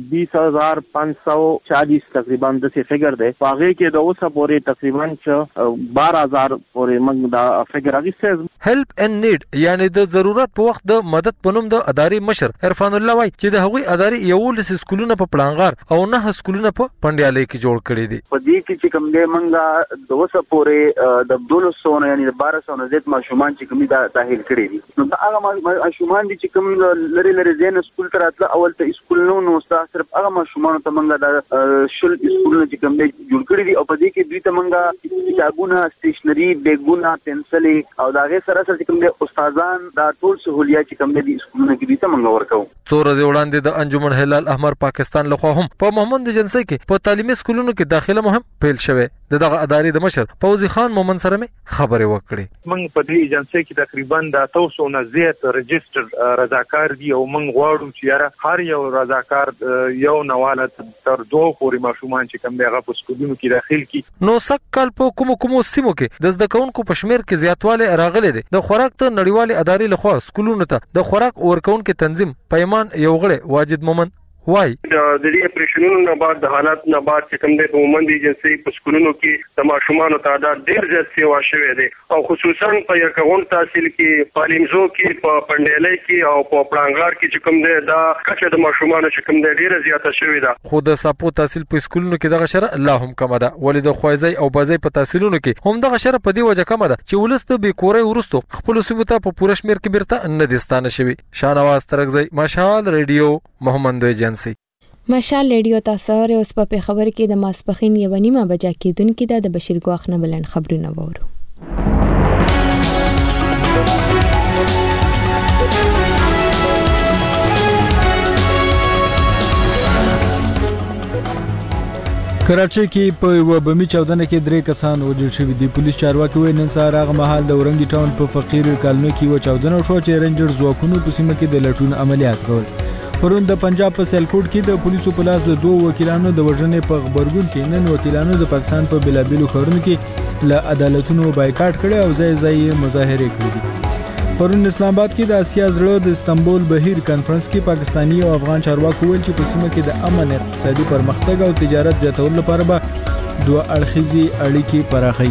20540 تقریبا د څه فګر دی. په هغه کې د اوسه پورې تقریبا 12000 پورې موږ دا فګر اغیسته. هیلپ ان نیډ یعنی د ضرورت په وخت د مدد په نوم د ادارې مشر عرفان الله وای چې د هغوی ادارې یو لس سکولونه په پلانغار او 9 سکولونه په پندیالې کې جوړ کړي دي. په دې کې چې کوم دې منګه د وسه پورې د 1200 یعنی د 1200 زیات ماشومان چې کومي داخل کړي دي. نو دا هغه ماشومان دي چې کوم لری زین سکول ته راتله اول ته سکول نو صرف هغه ماشومان ته منګه د شل سکولونه چې کوم دې جوړ کړي دي او په دې کې دوی ته منګه کتابونه، سټیشنری، بیګونه، پنسلې او دا غي سره سره چې کوم دې استادان دا ټول سہولیات چې کوم دې سکولونه کې دي ته منګه ورکو. څو ورځې وړاندې د انجمن هلال احمر پاکستان لخوا هم په محمد ایجنسی کې په تعلیمي سکولونو کې داخله مهم پیل شوه. دغه ادارې د مشر فوزي خان مومن سره خبرې وکړې. موږ په دې ایجنسی کې تقریبا د 300 نه زیات رجستر رضاکار دي او موږ غواړو چې یاره هر یو رضاکار یو نواله تر 2 پورې ماشومان چې کوم دغه په سکولونو کې داخل کی. نو سکهال په کومو سیمو کې د زدکونکو په شمیر کې زیاتواله راغلي دي. د خوراک ته نړیوال ادارې لخوا سکولونو ته د خوراک ورکونکو تنظیم پیمان یو غړي واجد مومن وای د دې اپریشنونو نه بعد د حالات نه بعد چې کوم د عمومي ایجنسی په سکولونو کې د ماشومانو تعداد ډیر زیات سیوا شوی دی او خصوصا په یکغون تحصیل کې پالیمزو کې په پندلې کې او په پړانګار کې چې کوم دی دا کچه د ماشومانو چې کوم دی ډیر زیاته شوی ده. خو د ساپو تحصیل په سکولونو کې دغه شر الله هم کم ده ولې د خوازي او بازي په تحصیلونو کې هم دغه شر په دی وجه کم ده چې ولست به کورې ورستو خپل سیمه ته په پوره شمیر کې بیرته نه دستانه شوی. شاهنواز ترغزی مشال ریډیو محمد ایجنسی. مشال ریډیو تاسو اوس په خبر کې د ماسپخین 1:30 بجې کېدونکې د بشیر ګواخ نه بلند خبرونه وورو. کراچۍ کې په یو بمي چاودنه کې 3 کسان وژل شوي دي. پولیس چارواکي وایي نن سهار هغه مهال د اورنګي ټاون په فقیر کالونی کې و چاودنه شو چې رینجر ځواکونو په سیمه کې د لټون عملیات کول. پرون د پنجاب په سیلکوټ کې د پولیسو په لاس د 2 وکیلانو د وژنې په خبرګون کې نن وکیلانو د پاکستان په بلابلو ښارونو کې له عدالتونو بایکاټ کړي او ځای ځای مظاهره کړې دي. پرون اسلام آباد کې د اسیا زړه د استنبول بهیر کانفرنس کې پاکستانی او افغان چارواکو ویل چې په سیمه کې د امن، اقتصادي پرمختګ او تجارت زیاتولو لپاره به دوه اړخیزي اړیکې پراخي.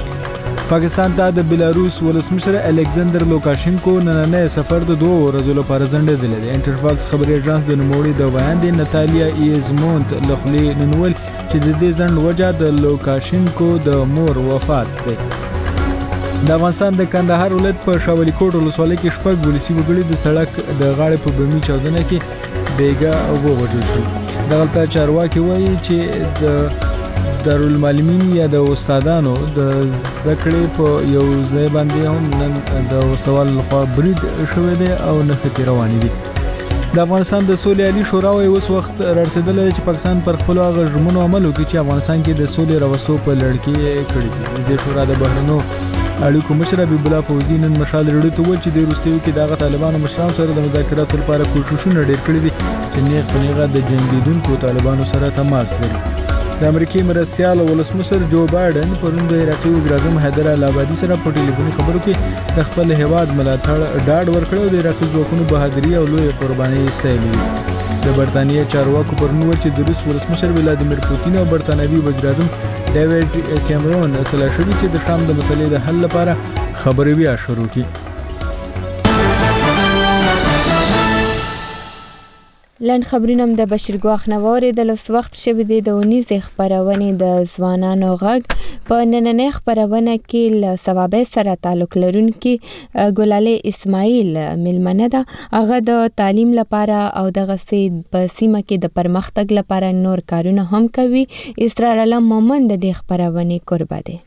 پاکستان ته د بلاروس ولسمشر الکساندر لوکاشینکو نننې سفر د 2 ورځو لپاره ځنډېدلی دی. انټرفاکس خبري ایجنس د نوموړي د بیان دی ناتالیا ایزمونت لخلی ننول چې د دې ځنډ وجه د لوکاشینکو د مور وفات دی. د افغانستان د کندهار ولایت په شاولی کوټ ولسوالۍ کې شپږ ولسی وګړي د سړک د غاړې په بمي چاودنه کې بیګا او وژل شول. دغلته چارواکي وایي چې د دارالمعلمین یا د استادانو د ذکرې په یو ځای باندې هم نن د وسوال لخوا برید شوی دی او نښتې روانې دي. د افغانستان د سولې عالی شورا وايي اوس وخت رارسېدلی چې پاکستان پر خپلو هغه ژمنو عمل وکړي چې افغانستان کې د سولې راوستو په لړ کې کړي دي. د شورا د بهرنیو اړیکو مشر حبیب الله فوزي نن مشال ریډیو ته وویل چې د وروستیو کې دغه طالبانو مشرانو سره د مذاکراتو لپاره کوششونه ډېر کړي دي چې نیغ په نیغه د جنګېدونکو طالبانو سره تماس لري. د امریکای مرستیال ولسمشر جو بایدن پرون د عراقي وزیراعظم حیدر العبادي سره په ټلیفوني خبرو کې د خپل هیواد ملاتړ ډاډ ورکړ او د عراقي ځواکونو بهادري او لوی قرباني ستایلې. د برتانیې چارواکو پرون ویل چې د روس ولسمشر ولادیمیر پوتین او برتانوي وزیراعظم ډیوډ کیمرون سره شوي چې د شام د مسلې د حل لپاره خبرې بیا شروع کړي. لند خبرونه د بشیر ګواخ نووري د لوس وخت شوه د اونیز خبرونه د ځوانانو غږ په نننې خبرونه کې له ثوابه سره تعلق لرونکي ګلاله اسماعیل ملمنه ده. هغه د تعلیم لپاره او دغه په سیمه کې د پرمختګ لپاره نور کارونه هم کوي. اسرار علم مومن د خبرونه قربا ده.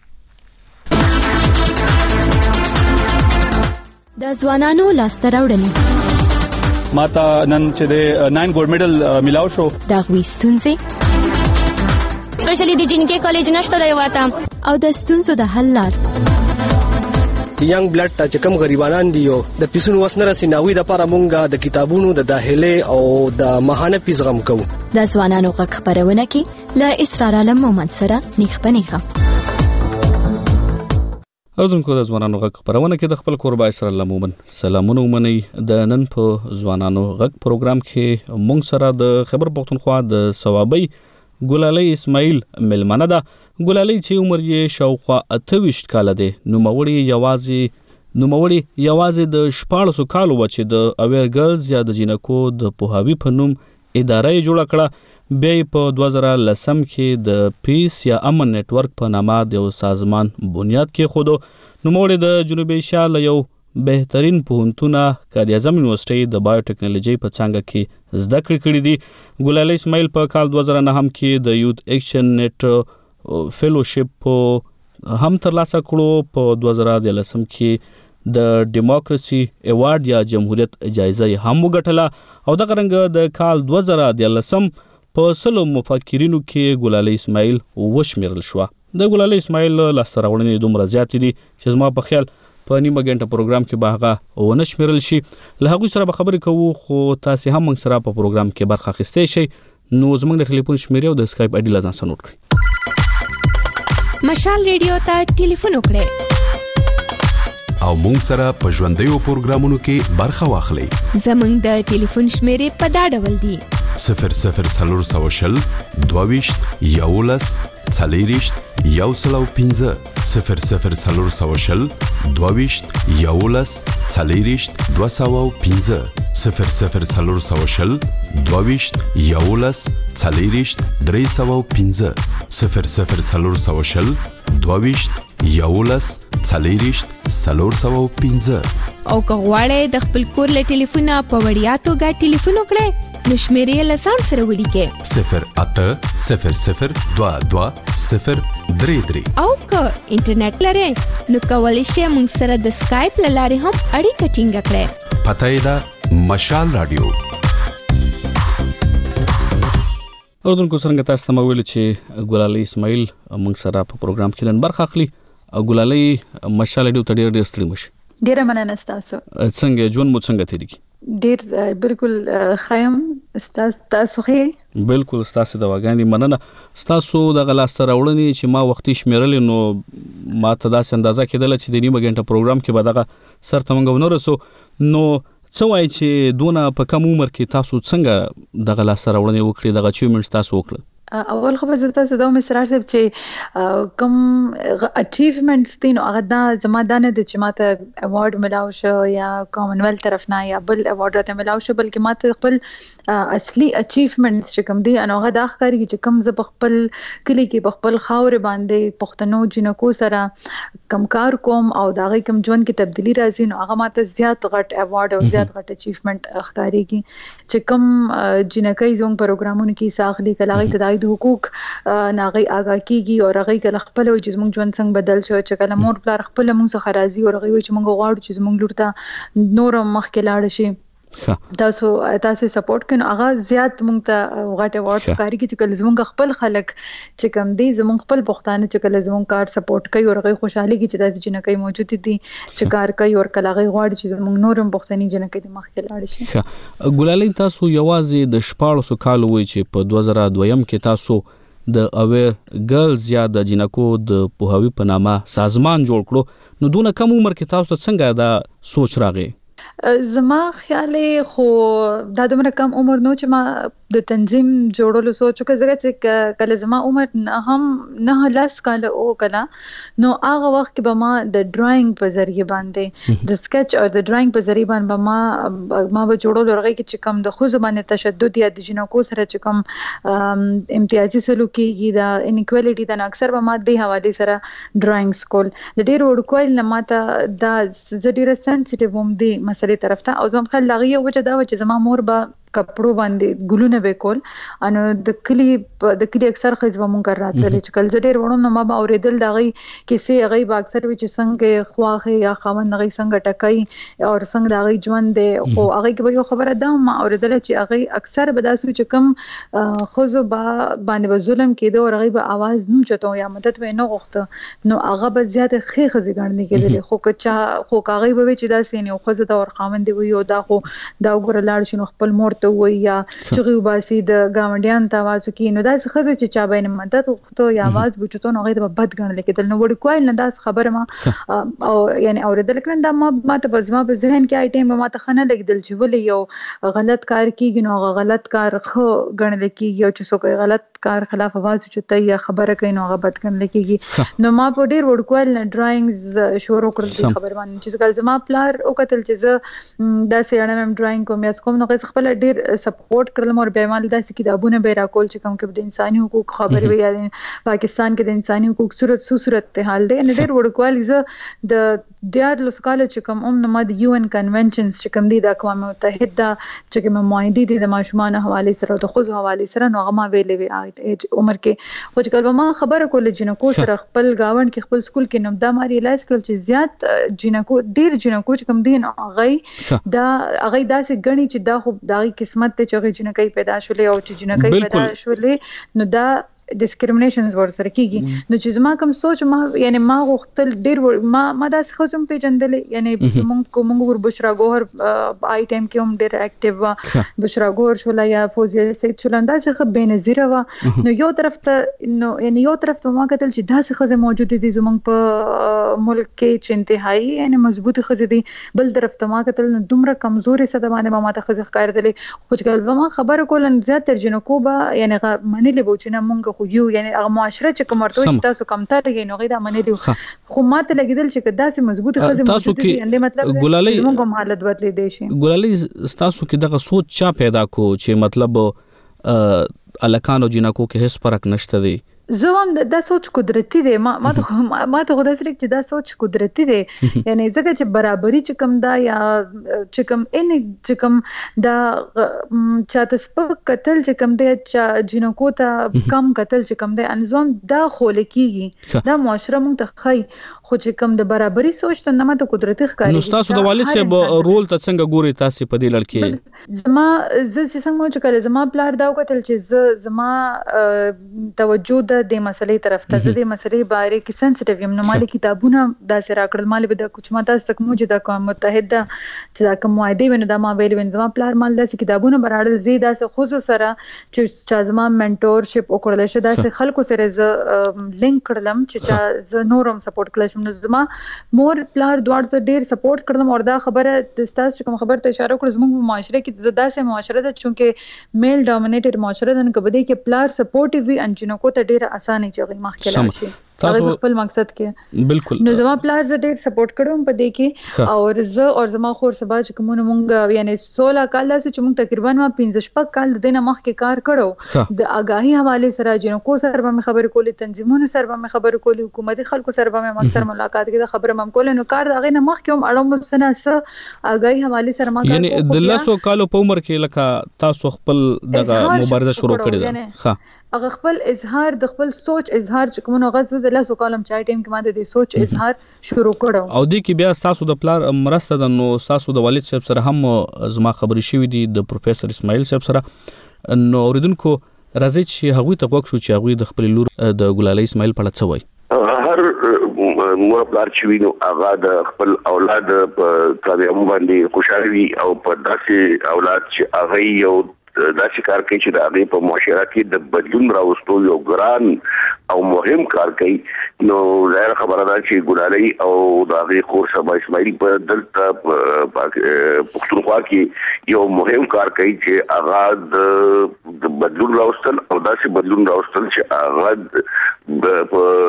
د ځوانانو لاسته راوړنې ماته نن چې د 9 ګولډ میډل ملاو شو دا غوښتونځي سپیشلی د جنکې کالج نشته دی واته او د ستونزو د حل لار ینګ بلډ ته چې کوم غریبانان دي او د پیسونو وسنه رسیناوي د لپاره مونږه د کتابونو د داخله او د ماهانه پیغام کوو. د ځوانانو غږ خبرونه کې له اسرار علم مومن سره نیخ پنیخه اردوونکو د ځوانانو غږ خبرونه کې د خپل قربا اسرار علم مومن سلامونه ومني. د نن په ځوانانو غږ پروګرام کې مونږ سره د خبر پښتونخوا د ثوابي ګلاله اسماعیل ملمنه ده. ګلاله چې عمر یې شاوخوا 28 کال دی. نوموړي یوازې د 14 کالو چې د اویر ګرلز یا د جینکو د پوهاوی په نوم اداره جوړه کړه. بیا په 2010 کې د پیس یا امن نتورک په نامه د یو سازمان بنیاد کې خودو. نوموړي د جنوبي ایشیا له یو بهترین پوهنتونه قائد اعظم یونیورسيټي د بایو ټیکنالوژي په څنګه کې زده کړې دي. ګلاله اسماعیل په کال 2009 کې د یوت ایکشن نیټ فیلوشپ هم ترلاسه کړو. په 2013 کې د ډیموکراسي ایوارډ یا جمهوریت جایزه هم وګټله او د غرنګ د کال 2013 په سلو مفکرینو کې ګلاله اسماعیل وشمیرل شو. د ګلاله اسماعیل لاسته راوړنې دومره زیاتې دي چې زما په خیال په نیمه غنټه پروګرام کې به هغه ونه شمیرل شي. له هغوی سره به خبرې کوو خو تاسو هم موږ سره په پروګرام کې برخه اخیستی شئ. نو زموږ د ټلیفون شمیرې او د اسکایپ آی ډي لازم سنوټ کړئ. مشال ریډیو ته ټلیفون وکړئ او موږ سره په ژوندیو پروګرامونو کې برخه واخلئ. زموږ د ټلیفون شمیرې په دا ډول دي 00 22 11 40 115 00 22 11 40 215 00 22 11 40 315 00 22 11 40 315 او که غواړئ د خپل کور له ټلیفونه په وړیا توګه ټلیفون وکړئ نو شمیرې له ځان سره ولیکئ 0800 او که انټرنیټ لرئ نو کولی شئ موږ سره د سکایپ له لارې هم اړیکه ټینګه کړئ. پته یې ده مشال رادیو. اوردونکو څنګه تاسو ته ویل چې ګلالي اسماعیل موږ سره په پروګرام کې نن برخه اخلي. ګلالي مشال رادیو ته ډېر ستړي مشي. ډیره مننه تاسو. څنګه ژوند مو څنګه تیریږي؟ ډیر بالکل خیم تاسو خې بالکل تاسو د واګانی مننه. تاسو د غلاسته راوړنې چې ما وختي شمیرل نو ما ته داسې اندازه کېدل چې د نیمه غنټه پروګرام کې به دغه سر ته منګو نه رسو. نو څه وایي چې دونه په کم عمر کې تاسو څنګه د غلاسته راوړنې وکړې دغه اچیومنټس تاسو وکړل؟ اول خو به تاسو دا مسرار صاحب چې کوم اچیومنټس دي نو هغه دا زما د نه د چې ماته ایوارډ ملاو شو یا کامن ویلث طرف نه یا بل ایوارډ راته ملاو شو بلکې ماته خپل اصلي اچیومنټس چې کوم دي نو هغه دا ښکاري چې کوم ز خپل کلی کې خپل خاور باندې پښتنو جنکو سره کم کار کوم او دا غي کوم ژوند کې تبدیلی راځي نو هغه ماته زیات غټ ایوارډ او زیات غټ اچیومنټ ښکاريږي چې کوم جنکې زوم پروګرامونو کې ساخلي کلاغي ته د حقوق ناغي آگاه کیږي او هغه کله خپل وي چې موږ ژوند څنګه بدل شو چې کله مور پلار خپل موږ څخه راضي او هغه وي چې موږ غواړو چې موږ لور ته نور مخکې لاړ شي تاسو سپورټ کینو هغه زیات موږ ته غټه ورډ کاری کی چې کله زموږ خپل خلک چې کم دي زموږ خپل پښتانه چې کله زموږ کار سپورټ کوي او هغه خوشحالي کی چې داسې جنکې موجود دي چې کار کوي او کله هغه غواړي چې زموږ نورم پښتني جنکې د مخکې لاړ شي. ګلالي تاسو یوازې د 14 کال وای چې په 2002 کې تاسو د اویر ګرلز یا د جنکو د پوهاوی په نامه سازمان جوړ کړو نو دونه کم عمر کې تاسو څنګه دا سوچ راغی؟ زما خیال خو دا دومره کم عمر نو چې ما د تنظیم جوړولو سوچ وکړ چې کله زما عمر هم نه لاس کاله او کله نو هغه وخت کې به ما د ډراینګ په ذریعہ باندې د سکیچ او د ډراینګ په ذریعہ باندې ما به جوړولو رغی چې کم د خو زبانه تشدد یا د جنکو سره چې کم امتیازي سلوک کیږي دا انیکوالټي دا اکثر به ما د حواله سره ډراینګ سکول د ډیر وړکوال نه ماته دا زړه سنسټیو هم دي مسلې طرف ته او زما خل لغيه وجه دا چې زما مور به کپړو باندې ګلونه به کول انو د کلی اکثر خزبه مونږ راتل چې کله ډېر وړم نو ما به اوریدل دغه کیسه غي با اکثر وی چې څنګه خواخه یا خوند غي څنګه ټکای او څنګه دغه ژوند دی او هغه کې به یو خبره ده ما اوریدل چې هغه اکثر به داسو چې کم خزو باندې به ظلم کېده او هغه به आवाज نو چته یا مدد به نه غوښته نو هغه به زیات خې خزي ګڼل کېدل خو کچا خو هغه به چې دا سینې خو زه د ور خاوند دی یو دا خو دا وګور لاړ شنو خپل مور وي یا چغي وباسي د گاونډیان ته आवाज کوي نو دا څه خزه چې چا بین مدد وخته یا आवाज بچته نو غي د بد غنل کېدل نو وړ کوی نه دا خبره ما او یعنی اوریدل کړم دا ما ته بزما په ذهن کې آی ټیم ما ته خنه لګیدل چې ولې یو غلط کار کیږي نو غلط کار خو غنل کیږي او چې څوک غلط کار خلاف आवाज چته یا خبره کوي نو غلط غنل کیږي نو ما په ډیر وړ کوی نه ډراینګز شروع کړل خبر باندې چې کله زما پلار او کتل چې زه دا سیانم ډراینګ کوم یا کوم نو خپل ډیر سپورټ کړل مور به مال داسې کتابونه به راکول چې کوم کې د انساني حقوق خبرې وي پاکستان کې د انساني حقوق صورت حال دی ان ډیر وړکوال زه د ډیر لسکاله چې کوم نو د UN کنونشنز چې کوم دي د اقوام متحده چې کوم معاهده دي د ماشومان حواله سره د خو حواله سره نو هغه ما ویلې وي عمر کې خو چې کله ما خبره کوله جنکو سره خپل گاوند کې خپل سکول کې نو دا ما ریلایز کړل چې زیات جنکو ډیر جنکو چې کوم دي نو هغه داسې غني چې دا خو دا قسمت ته چې جنکې پیدا شولې او چې جنکې پیدا شولې نو دا ډیسکریمینیشنز ورسره کیږي نو چې زما کوم سوچ ما یعنی ما غوښتل ډیر ما داس خصم پیژندلې یعنی موږ ګور بشرا ګوهر آی ټایم کې هم ډیر اکټیو وا بشرا ګوهر شولا یا فوزیه سید شولا داسې خه بنظیره وا نو یو طرف ته نو یعنی یو طرف ته ما کتل چې داسې خزه موجود دي زمونږ په ملک کې چې انتهایی یعنی مضبوط خزه دي بل طرف ته ما کتل دومره کمزوري صد باندې ما ته خزه ښکار دي خو چې ما خبر کولن زیات ترجمه کوبا یعنی منلې بوچنه مونږ خو یو یعنی هغه معاشره چې کومرته چې تاسو کمتر یې نو غیدا منلې خو ماته لګیدل چې داسې مضبوط خزه موجود دي اندې مطلب موږ هم حالت بدلې دي شي ګلالي تاسو کې دغه سوچ چا پیدا کو چې مطلب الکانو جنکو کې هیڅ فرق نشته دی زوم دا سوچ قدرتی دی ما ته خدای سره چې دا سوچ قدرتی دی یعنی زګه چې برابرۍ چې کم دا یا چې کم ان چې کم دا چاته سپک قتل چې کم دی چې جنکو ته کم قتل چې کم دی انزوم دا خول کیږي دا معاشره مونږ ته خای خو چې کم د برابرۍ سوچ ته نه ماته قدرتی ښکاري نو تاسو د والد صاحب رول ته څنګه ګوري تاسو په دې لړ زما چې څنګه چې کله زما پلار دا وکتل چې زما توجه د مسلې طرف ته د مسلې باره کې سنسټیو یم نو مالي کتابونه دا سره کړل مالي به د کوم ماته تک موجوده قوم متحده چې دا کوم معاهده ونه د ما ویل ون زما پلار مال د کتابونه براړل زیاده سه خصوص سره چې زما منټورشپ وکړل شه دا سه خلکو سره ز لینک کړلم چې ز نورم سپورټ کړل شم نو زما مور پلار دوړ ز ډیر سپورټ کړم او دا خبره د تاسو کوم خبر ته اشاره کړم زموږ معاشره کې زدا سه معاشره ده چې میل ډومینیټډ معاشره ده نو کبه دې کې پلار سپورټیو وي انجنو کو ته ډیر اسانه چغې مخکې لاړ شي تاسو خپل مقصد کې بالکل نو زما پلار ز ډیر سپورټ کړم په دې کې او ز او زما خور سبا چې کوم مونږ یعنی 16 کال داسې چې مونږ تقریبا ما 15 کال د دینه مخکې کار کړو د آگاهی حواله سره جنکو سره به خبرې کولې تنظیمونو سره به خبرې کولې حکومتي خلکو سره به اکثر ملاقات کې خبره مم کول نو کار دغه نه مخکې هم اړم سنه س آگاهی حواله سره ما یعنی د لاسو کالو په عمر کې لکه تاسو خپل دغه مبارزه شروع کړې ده ښه هغه خپل اظهار د خپل سوچ اظهار چې کومه غزه د لاسو کالم چای ټیم کې ماده د سوچ اظهار شروع کړو او د کې بیا تاسو د پلار مرسته د نو تاسو د والد صاحب سره هم زما خبرې شوې دي د پروفیسور اسماعیل صاحب سره نو اوریدونکو راځي چې هغه ته وښو چې هغه د خپل لور د ګلالي اسماعیل په اړه څه وایي هر مور پلار چې وینو هغه د خپل اولاد په تابع باندې خوشاله وي او په داسې اولاد چې هغه یو دا کار کوي چې د هغه په معاشره کې د بدلون راوستو یو ګران او مهم کار کوي نو ظاهر خبره ده چې ګلالي او د هغه خور سبا اسماعیل په دلته پښتونخوا کې یو مهم کار کوي چې هغه د بدلون راوستل او داسې بدلون راوستل چې هغه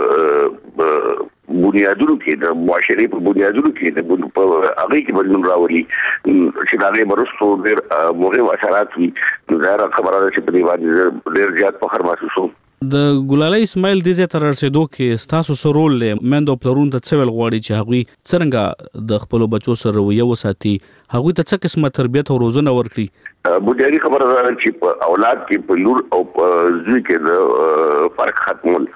په بنیادونو کې د معاشري په بنیادونو کې د هغه کې بدلون راوړي چې دا غي مرستو ډېر مهم اثرات وي ظاهر خبره ده چې په دې باندې ډېر زیات فخر محسوسوم د ګلالي اسماعیل د زیاتره رسیدو کې تاسو سره رول مندو پلرون ته څول غواړي چې هغه څنګه د خپل بچو سره رویه وساتي هغه ته څه قسمه تربیت او روزنه ورکړي بنیادی خبره ده چې په اولاد کې په لور او زوی کې د فرق ختمول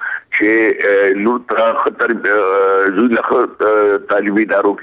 چې لور ته خطر زوی له طالبي ادارو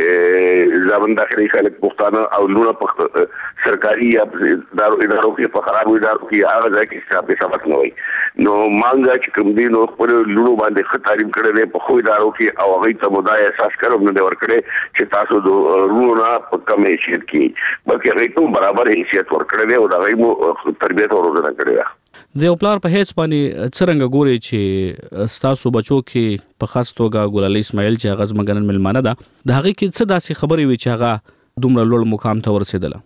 کې ځوان داخلي خلک پښتانه او لور په سرکاري یا ادارو کې په خراب ادارو کې هغه ځکه چې سبق نه وي نو مانګه چې کوم دي نو خپل لورو باندې خطریم کړي په خو ادارو کې او هغه ته مدای احساس کړو نه ور کړي چې تاسو د لورو په کم حیثیت کې بلکې هغه ته برابر حیثیت ور کړی او د هغه تربیت او روزنه کړی د یو پلار په هیڅ باندې څرنګه ګوري چې تاسو بچو کې په خاص توګه ګلالي اسماعیل چې هغه زمګنن ملمانه ده د هغه کې څه داسې خبرې وي چې هغه دومره لوړ مقام ته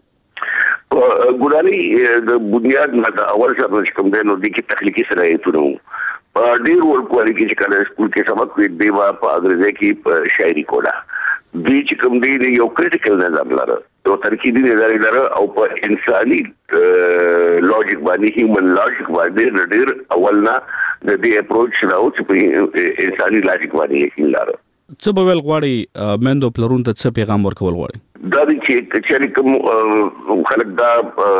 ورسېدله ګلالي د بنیاد نه د اول سره کوم دی نو د کې تخلیقي صلاحیتونه په ډیر ورکوالي کې چې کله سکول کې سبق وي دی په انګریزي کې شاعري کوله د چې کوم دی یو کریټیکل نظر لري او ترکیبي نظر لري او په انساني لوجیک باندې هیومن لوجیک باندې ډیر اولنا د دې اپروچ راو چې په انساني لوجیک باندې لري څه به ول غواړي مندو پلرون ته څه پیغام ورکول غواړي دا چې کوم خلک دا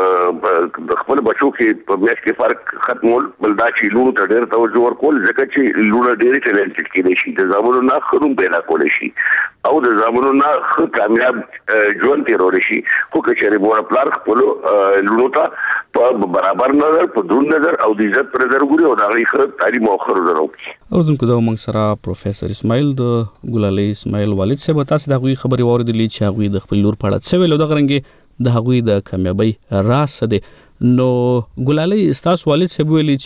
د خپل بچو کې په میاشت کې فرق ختمول بل دا چې لونو ته ډېر توجه ورکول ځکه چې لونه ډېر ټیلنټډ کېدي شي د زامنو نه خروم پیدا کولی شي او د زامنو نه ښه کامیاب ژوند تېرولی شي خو که چېرې مور پلار خپلو لونو ته په برابر نظر په دون نظر او د عزت پر نظر ګوري او دا غي خر تعلیم او خر درو. اوردونکو دا موږ سره پروفیسور اسماعیل د ګلالي اسماعیل والد صاحب تاسو د غوي خبري واردلې چې هغه د خپل لور په اړه څه ویلو د غرنګي د هغوی د کامیابی راز ده. نو ګلالي استاس والد صاحب ویلي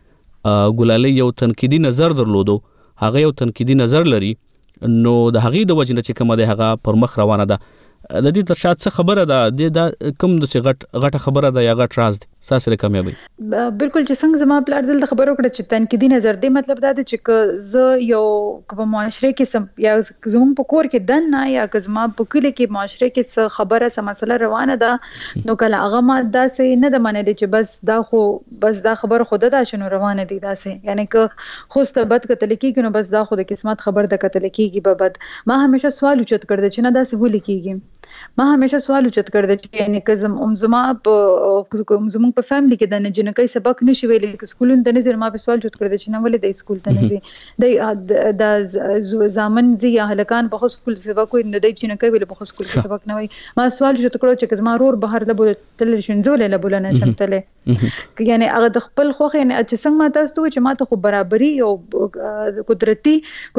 چې ګلالي یو تنقیدي نظر درلودو، هغه یو تنقیدي نظر لري، نو د هغې د وجې نه چې کومه ده هغه پر مخ روانه ده. د دې تر شا څه خبره ده د کوم د غټه خبره ده یا غټ راز دی ساسره کامیابی؟ بالکل چې څنګه زما پلار دل خبرو کړه چې تنقیدي نظر دی مطلب دا دی چې ز یو په معاشره کې یا زموږ په کور کې دن نه یا زما په کلی کې معاشره کې څه خبره څه مسله روانه ده نو کله هغه ما داسې نه د منلې چې بس دا خبر خود ده شنو روانه دي داسې، یعنی که خو ستبد کتل کېږي نو بس دا خو د قسمت خبر د کتل کېږي به بد. ما همیشه سوال اوچت کړ چې نه داسې ولې کېږي. ما همیشه سوال اوچت کړ چې یعنی که زما زموږ په فیملی کې د جنکۍ سبق نشي ویلې که سکولون ته نظر ما په سوال اوچت کړ چې نه ولې د سکول ته نځي د زامن زی یا هلکان په سکول سبق وي نه د جنکۍ ویل په سکول کې سبق نه وي. ما سوال اوچت کړ چې زما رور بهر له تل شنځول له بولنه شمتله یعنی هغه د خپل خوخ یعنی چې څنګه ما تاسو چې ما ته خو برابرۍ او قدرتي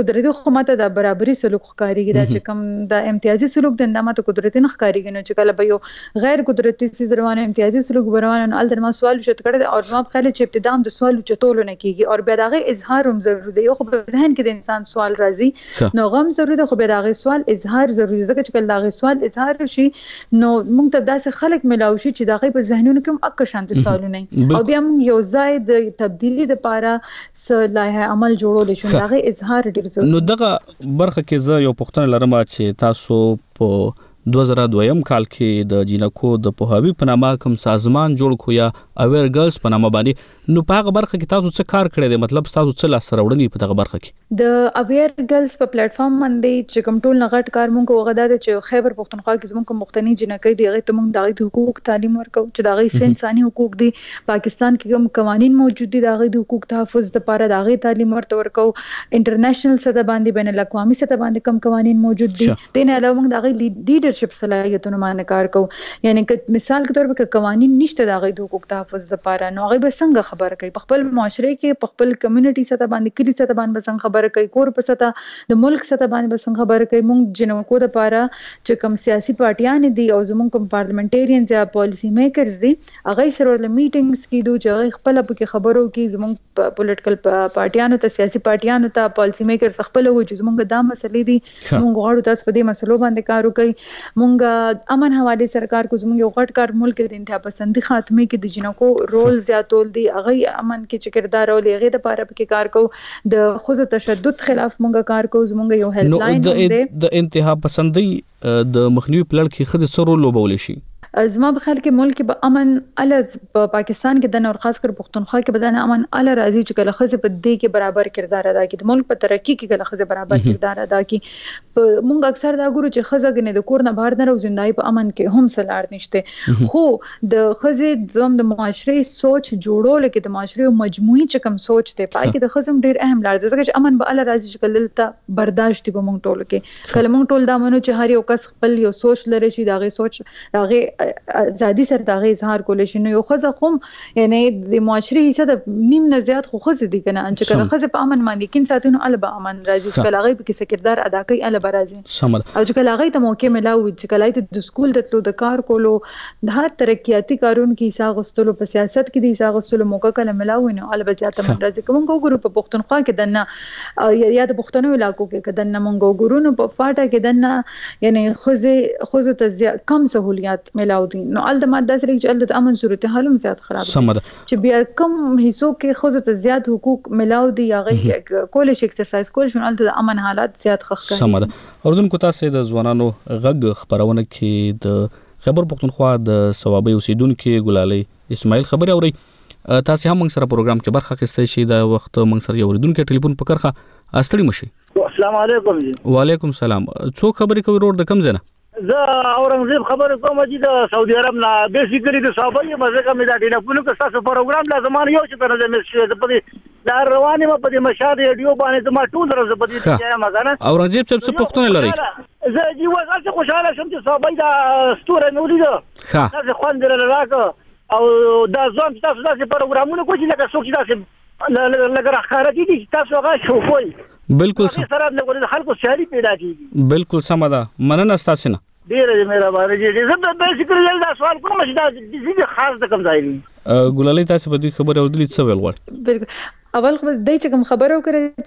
خو ما ته د برابرۍ سلوک ښکارېږي دا چې کوم د امتیازي سلوک د ما ته قدرتي نه ښکارېږي نو چې کله به یو غیر قدرتي سیز روانه امتیازي سلوک روانه نو الته ما سوال اوچت کړ او زما په خیال چې ابتدا هم د سوال اوچتولو نه کېږي او بیا دغه اظهار هم ضروري دی. خو په ذهن کې د انسان سوال راځي نو غم ضروري دی خو بیا دغه سوال اظهار ضروري ځکه چې کله دغه سوال اظهار شي نو موږ ته داسې خلک ملاوي شي چې دغه په ذهنونو کې هم اکه شانت سوالونه او بیا موږ یو ځای د تبدیلی لپاره صلاح عمل جوړول شو دغه اظهار ډیر ضروري. نو دغه برخه کې زه یو پوښتنه لرم چې تاسو په 2002 کال کې د جینکو د پوهاوی په نامه کوم سازمان جوړ کو یا اویر ګرلز په نامه باندې نو په هغه برخه کې تاسو څه کار کړی دی مطلب تاسو څه لاس راوړنی په دغه برخه کې؟ د اویر ګرلز په پلیټ فارم باندې چې کوم ټول نغټ کار مونږ وغدا چې خیبر پختونخوا کې زموږ کوم مختنی جنکۍ دی هغه ته مونږ دغه حقوق تعلیم ورکو چې دغه انساني حقوق دي پاکستان کې کوم قوانين موجود دي دغه حقوق تحفظ لپاره دغه تعلیم ورکو انټرنیشنل سطح باندې بین الاقوامي سطح باندې کوم قوانين موجود دي دین علاوه مونږ دغه لیډرشپ صلاحیتونه باندې کار کوو. یعنی که مثال کے طور پر قوانين نشته دغه حقوق تحفظ لپاره نو هغه به څنګه خبره کوي په خپل معاشره کې په خپل کمیونټي سطح باندې کلی سطح باندې څنګه خبره کوي کور په سطح د ملک سطح باندې څنګه خبره کوي. مونږ جنکو د لپاره چې کوم سیاسي پارټیان دي او زموږ کوم پارلیمنټریانز یا پالیسی میکرز دي هغه سره له میټینګز کیدو چې خپل په کې خبرو کې زموږ پولیټیکل پارټیانو ته سیاسي پارټیانو ته پالیسی میکرز خپل و چې زموږ د مسلې دي مونږ غواړو تاسو په دې مسلو باندې کار وکړي. مونږ امن حواله سرکار کو زموږ یو غټ کار ملک د انتها پسندي خاتمه کې د جنکو رول زیاتول دي هغه امن کې چې کردار او لغه د لپاره کې کار کو د خود تشدد خلاف مونږ کار کو زموږ یو هیلپ لاین د انتها پسندي د مخنیوي پلان کې خد سره لوبول شي. زما په خیال کې ملک به امن ال په پاکستان کې د نور خاص کر پښتونخوا کې بدانه امن ال راځي چې کله خزه په دې کې برابر کردار ادا کړي د ملک په ترقی کې کله خزه برابر کردار ادا کړي. مونږ اکثر دا ګورو چې خزه غنه د کور نه بهر نه روزندای په امن کې هم سلار نشته خو د خزه زم د معاشري سوچ جوړول کې د معاشري مجموعي چې کوم سوچ ته پای کې د خزم ډیر اهم لار ځکه چې امن به ال راځي چې کله ته برداشت به مونږ ټول کې کله مونږ ټول دا منو چې هر یو کس خپل یو سوچ لري چې داغه سوچ داغه ازادي سره دغه اظهار کول شي نو یو خزه خو یعنی د معاشري حصہ د نیم نه زیات خو خزه دي کنه ان چې کله خزه په امن باندې کین ساتونو البا امن راځي چې کله هغه په کې کردار ادا کوي البا راځي او چې کله هغه ته موقع ملاوي چې کله ته د سکول دتلو د کار کولو د هر ترقیاتي کارون کې حصہ غوښتلو په سیاست کې د حصہ غوښتلو موقع کله ملاوي نو البا زیات امن راځي کوم ګورو په پښتونخوا کې دنه یا د پښتنو علاقو کې دنه مونږ ګورو نو په فاټا کې دنه یعنی خزه ته کم سہولیات ملاو دي نو د ماده سره چې د امن صورتحال هم زیات خراب دي چې بیا کم حصو کې خو ته زیات حقوق ملاو دي هغه کول شي ایکسرسایز کول شو د امن حالات زیات ښه سمده. اردوونکو تاسو د ځوانانو غږ خبرونه کې د خبر پښتونخوا د ثوابي اوسیدونکو ګلالي اسماعیل خبري اوري تاسو هم موږ سره پروګرام کې برخه اخیستئ شي د وخت موږ سره یو اوریدونکو ټلیفون پکړه استړي مشي. السلام علیکم جی. وعلیکم السلام. څوک خبري کوي روډ د کم ځنه؟ زه اورنګزیب خبره کوم چې د سعودي عرب نه بیسیکلی د صحابه مزه کوم د ټلیفون کې تاسو پروګرام لا زمان یو چې تر زمې شي د پدې دا رواني ما پدې مشاهده ویډیو باندې زما ټول راز پدې چې ما غواړم اورنګزیب څه پښتون لري زه دی وځه خوشاله شم چې صحابه د ستوره نو لیدو ښه زه خوان درل راکو او دا ځوان تاسو داسې پروګرامونه کوي چې لکه څوک چې داسې لکه راښکاره دي چې تاسو هغه شوفوي بالکل سره د خلکو سیالي پیدا کیږي. بالکل سمه ده، مننه ستاسو نه. ډیره مهرباني دي. زه به فکر یل دا سوال کوم چې دا دې خاص د کوم ځای دی. ګلالۍ تاسو په دې خبره اورېدلې څه ویل غواړئ؟ بالکل اول خو دای چې کوم خبرو کړی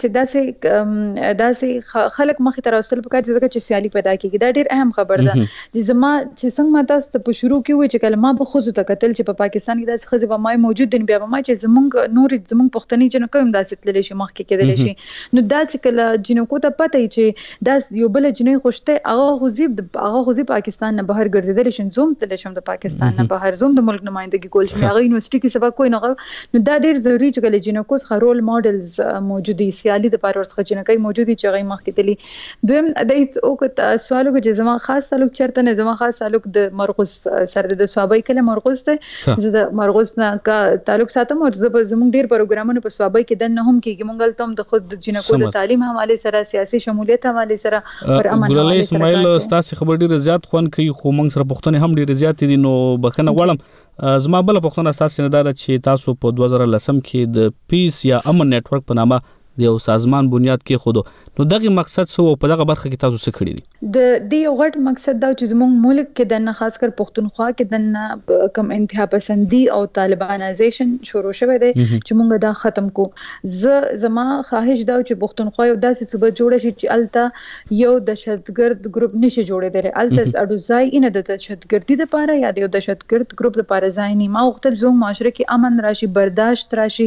چې داسې خلک مخې ته راوستل پکار چې ځکه چې سیالي پیدا کیږي. دا ډیر اهم خبر ده چې زما چې څنګه ما تاسو ته په شروع کې وای چې کله ما به خو ته قتل چې په پاکستان کې داسې خزه به ما موجود دي بیا به ما چې زمونږ پښتني جن کوم داسې تللی شي مخکې کېدلی شي. نو دا چې کله جنکو ته پته چې دا یو بل جنې خوشته هغه خوځي پاکستان نه بهر ګرځیدل شي زوم تل شم د پاکستان نه بهر زوم د ملک نمائندګي کول شي هغه یونیورسيټي کې سبا کوئی نه. نو دا ډیر ضروری چې کله جنکو رول ماډلز موجودي سیالي د پاره ورڅخه جنکای موجودي چې غي مخکې تللی. دویم د او سوالو کې زما خاص تعلق چرته نه زما خاص تعلق د مرغوس سره د سوابای کله مرغوس ته زه د مرغوس نه کا تعلق ساتم او زموږ ډیر پروګرامونه په سوابای کې دنه هم کېږي مونږ تم د خود جنکو د تعلیم حواله سره سیاسي شمولیت حواله سره پر امن ګلالۍ اسماعیل ستاسو خبر ډیر زیات خوان کوي خو مونږ سره پښتنه هم ډیر زیات دي نو بخنه غواړم زما بل پښتنه اساس نه دا چې تاسو په 2010 کې د پیس یا امن نتورک په نامه د یو سازمان بنیاد کې خودو نو دغه مقصد څه او په دغه برخه کې تاسو څه کړی دي؟ د دې یو غټ مقصد دا چې زموږ ملک کې د خاص کر پښتونخوا کې د کم انتها پسندي او طالبانایزیشن شروع شوه دی چې موږ دا ختم کو. زما خواهش دا چې پښتونخوا یو داسې صوبه جوړه شي چې الته یو دهشتګرد ګروپ نشي جوړېدل الته اډو ځای نه د دهشتګردي لپاره یا د دهشتګرد ګروپ لپاره ځای نه ما وخت زموږ معاشره کې امن راشي برداشت راشي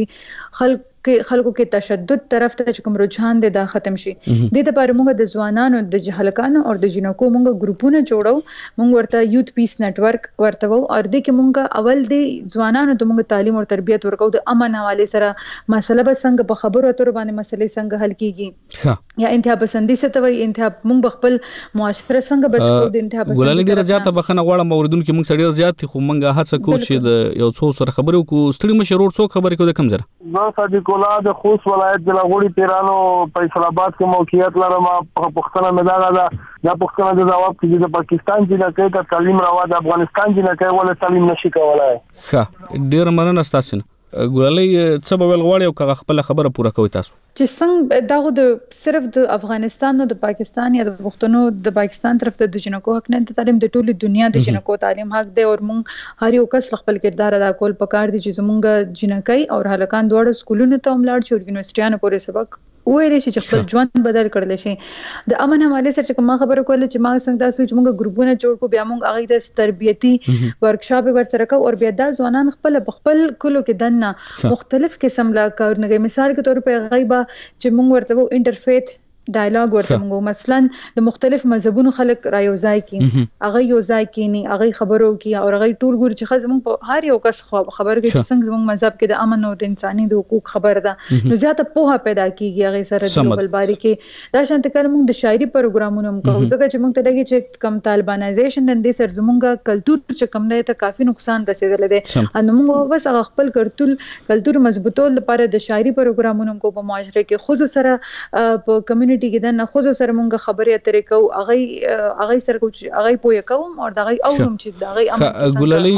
خلکو کې تشدد طرف ته کوم رجحان دی دا ختم شي. د لپاره موږ د ځوانانو د جهلکانو او د جنکو موږ ګروپونه جوړو موږ ورته یوث پیس نتورک ورته وو او د کې موږ اول د ځوانانو ته موږ تعلیم او تربیت ورکو د امن حواله سره مسله به څنګه په خبرو اترو باندې مسلې څنګه حل کیږي یا انتها پسندي څه ته وي انتها موږ خپل معاشره څنګه بچو د انتها پسندي. ګلالۍ ډیره زیاته بخنه غواړم اوریدونکو موږ سړي زیات خو موږ هڅه کوو چې د یو څو سره خبرو کو ستړي مشرور څو خبرې کو د کم زره زه صدیق الله د خوست ولایت د لاغوړي پیرانو په فیصل آباد کې موقعیت لرم. په پښتنه مدار دا پښتنه د جواب کې د پاکستان جنکۍ ته تعلیم راو د افغانستان جنکۍ ول تعلیم نشي کولای. ښه ډیر مننه تاسو. ګلالۍ څه به ول غواړي او خپل خبره پوره کوي تاسو چې څنګه دا د صرف د افغانستان او د پاکستان یا د پښتنو د پاکستان طرف ته د جنکو حق نه د تعلیم د ټولي دنیا د جنکو تعلیم حق دی او موږ هر یو کس خپل کردار ادا کول پکار دي چې زمونږ جنکۍ او هلکان دواړه سکولونو ته ولاړ شي او یونیورسيټیانو پورې سبق وایي چې خپل ژوند بدل کړل شي. د امن حواله سره چې ما خبره کوله چې ما څنګه تاسو چې موږ ګروپونه جوړ کو بیا موږ هغه د تربیتی ورکشاپ ورسره کو او بیا د ځوانان خپل کلو کې دنه مختلف قسم لا کارونه مثال کے طور په غیبه چې موږ ورته انټرفیت ډایلاګ ورته موږ مثلا د مختلف مذهبونو خلک را یو ځای کی هغه یو ځای کی نه هغه خبرو کی او هغه ټول ګور چې خزمون په هر یو کس خبر کې چې څنګه زموږ مذهب کې د امن او د انساني د حقوق خبر ده نو زیاته پوهه پیدا کیږي هغه سره د بل باري کې دا شانت کله موږ د شاعري پروګرامونو هم کوو ځکه چې موږ ته لګي چې کم طالبانایزیشن د دې سر زموږ کلچر چې کم دی ته کافي نقصان رسیدل دي ان موږ بس هغه خپل کلچر مضبوطول لپاره د شاعري پروګرامونو کو په معاشره کې خصوصا سره په کمیونټي کې د خو سره مونږ خبرې اترې کوو هغه سره هغه پوهه کوم او دغه اورم چې دغه امر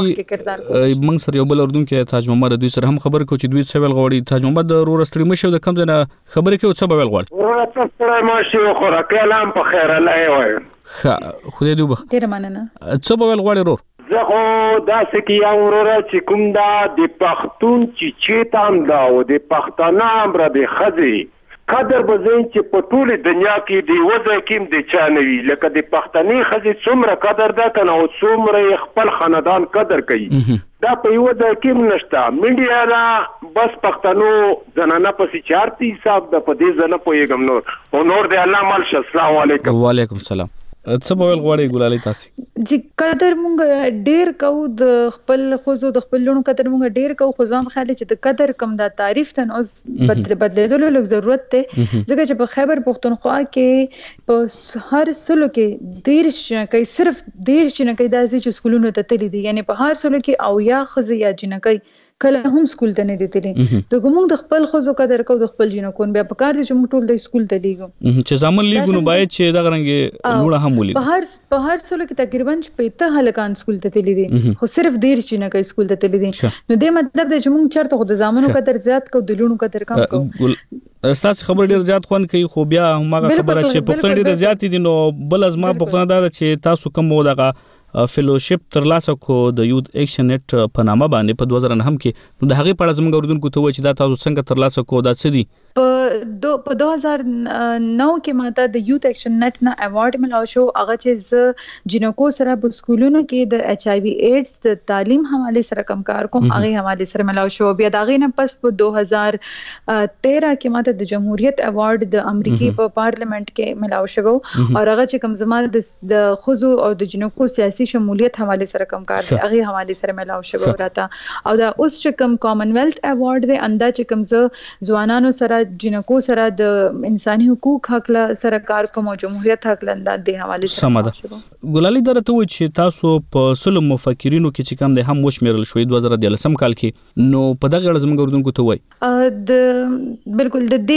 ګلالۍ مونږ سره یو بل اردوونکو تاج محمد دوی سره هم خبر کو چې دوی څه ویل غوړي تاج محمد رور استړي مشه د کم ځنه خبرې کوي څه ویل غوړي ورته سره ماشه خو را کلام په خیر الله وای خو دې دوه ډیر مننه څه ویل غوړي رور زه خو داسې کې یو وروره چې کوم دا د پښتون چې تام دا او د پښتانه امر د خزي قدر بزین چې په ټوله دنیا کې دی وځي کېم د چانوي لکه د پښتني خزي څومره قدر ده کنه او څومره خپل خاندان قدر کوي دا په یو ځای کې نشته میډیا را بس پښتنو زنانه پسې چارتي حساب د پدې زنه پويګم نور دی الله مال السلام علیکم وعلیکم السلام څه به ول غواړي ګلالۍ تاسو چې قدر مونږ ډیر کو د خپل خوځو د خپل لونو قدر مونږ ډیر کو خو ځم خیال چې د قدر کم دا تعریف تن اوس بدلیدلو لږ ضرورت ته ځکه چې په خیبر پښتونخوا کې په هر سلو کې دیرش کې صرف دیرش نه کې د ځې سکولونو ته تللی دي یعنی په هر سلو کې او یا خزي یا جنکۍ کله هم سکول ته نه دي تللی د کوم د خپل خزو قدر کو د خپل جنو کون بیا په کار دي چې موږ ټول د سکول ته لیګو چې زمون لیګو نو باید چې دا غرنګ لوړه هم ولې په هر سولو کې تقریبا 50 هلکان سکول ته تللی دي خو صرف ډیر چې نه کوي سکول ته تللی دي نو دې مطلب د چې موږ چرته خو د زامنو قدر زیات کو د لونو قدر کم کو استاد خبر ډیر زیات خوان کوي خو بیا همغه خبره چې پښتون ډیر زیات دي نو بل ازما پښتون دا چې تاسو کوم ودغه فیلوشپ ترلاسه کو د یوت ایکشن نت په نامه باندې په 2009 کې نو د هغه پړه زموږ اوردونکو ته و چې دا تاسو څنګه ترلاسه کو دا څه دي په 2009 کې ماته د یوت ایکشن نت نه ایوارډ ملو شو هغه چې ز جنکو سره په سکولونو کې د ایچ آی وی ایډز د تعلیم حواله سره کم کار کوم هغه حواله سره ملو شو بیا دغه نه پس په 2013 کې ماته د جمهوریت ایوارډ د امریکای په پارلیمنت کې ملو شو او هغه چې کم زمان د خزو او د جنکو سیاسي شمولیت حواله سره کم کار دی هغه حواله سره ملو شو راته او دا اوس چې کم کامنویلث ایوارډ دی انده چې کم ز ځوانانو سره جنکو سره د انساني حقوق حق سره کار کوم او جمهوریت حق لندان د حواله سره شوه ګلالي درته و چې تاسو په سلو مفکرینو کې چې کوم د هم وشمیرل شوې 2013 کال کې نو په دغه اړه زموږ اوردونکو ته وای د بالکل د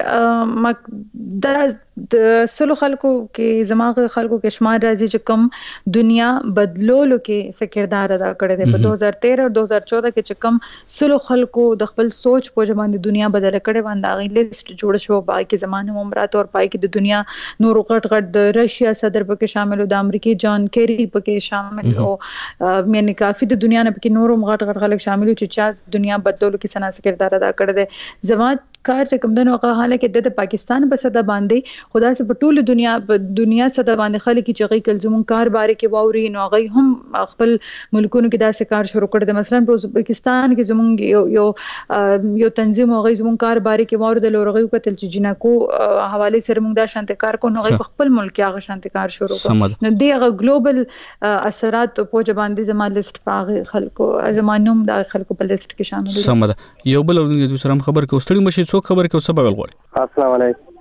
دې د سلو خلکو کې زماغه خلکو کې شمار راځي چې کوم دنیا بدلولو کې سکردار ادا کړی دی په 2013 او 2014 کې چې کوم سلو خلکو د خپل سوچ په ژوند دنیا بدل کړي باندې غي لیست جوړ شو پای کې زمانه عمرات او پای کې د دنیا نور غټ د رشیا صدر پکې شامل او د امریکای جان کیری پکې شامل او یعنی کافي د دنیا نه پکې نور غټ خلک شامل چې چا دنیا بدلولو کې سنا سکردار ادا کړی دی زمات کار چې کوم دنو هغه حالکه د پاکستان په صدا باندې خدا سي په ټوله دنیا صدا باندې خلک چې غي کل زمون کار باره کې واوري نو غي هم خپل ملکونو کې داسې کار شروع کړ د مثلا په پاکستان کې زمون یو تنظیم غي زمون کار باره کې واوري د لورغي کتل چې جنکو حواله سره موږ دا شانته کار کو نو غي خپل ملک هغه شانته کار شروع کړ نو دغه ګلوبل اثرات په باندې زموږ لیست پاغه خلکو زمانوم د خلکو په لیست کې شامل دي سمده یو بل ورنګ د سره خبر کو ستړي مشي څوک خبر کو سبب غوړي السلام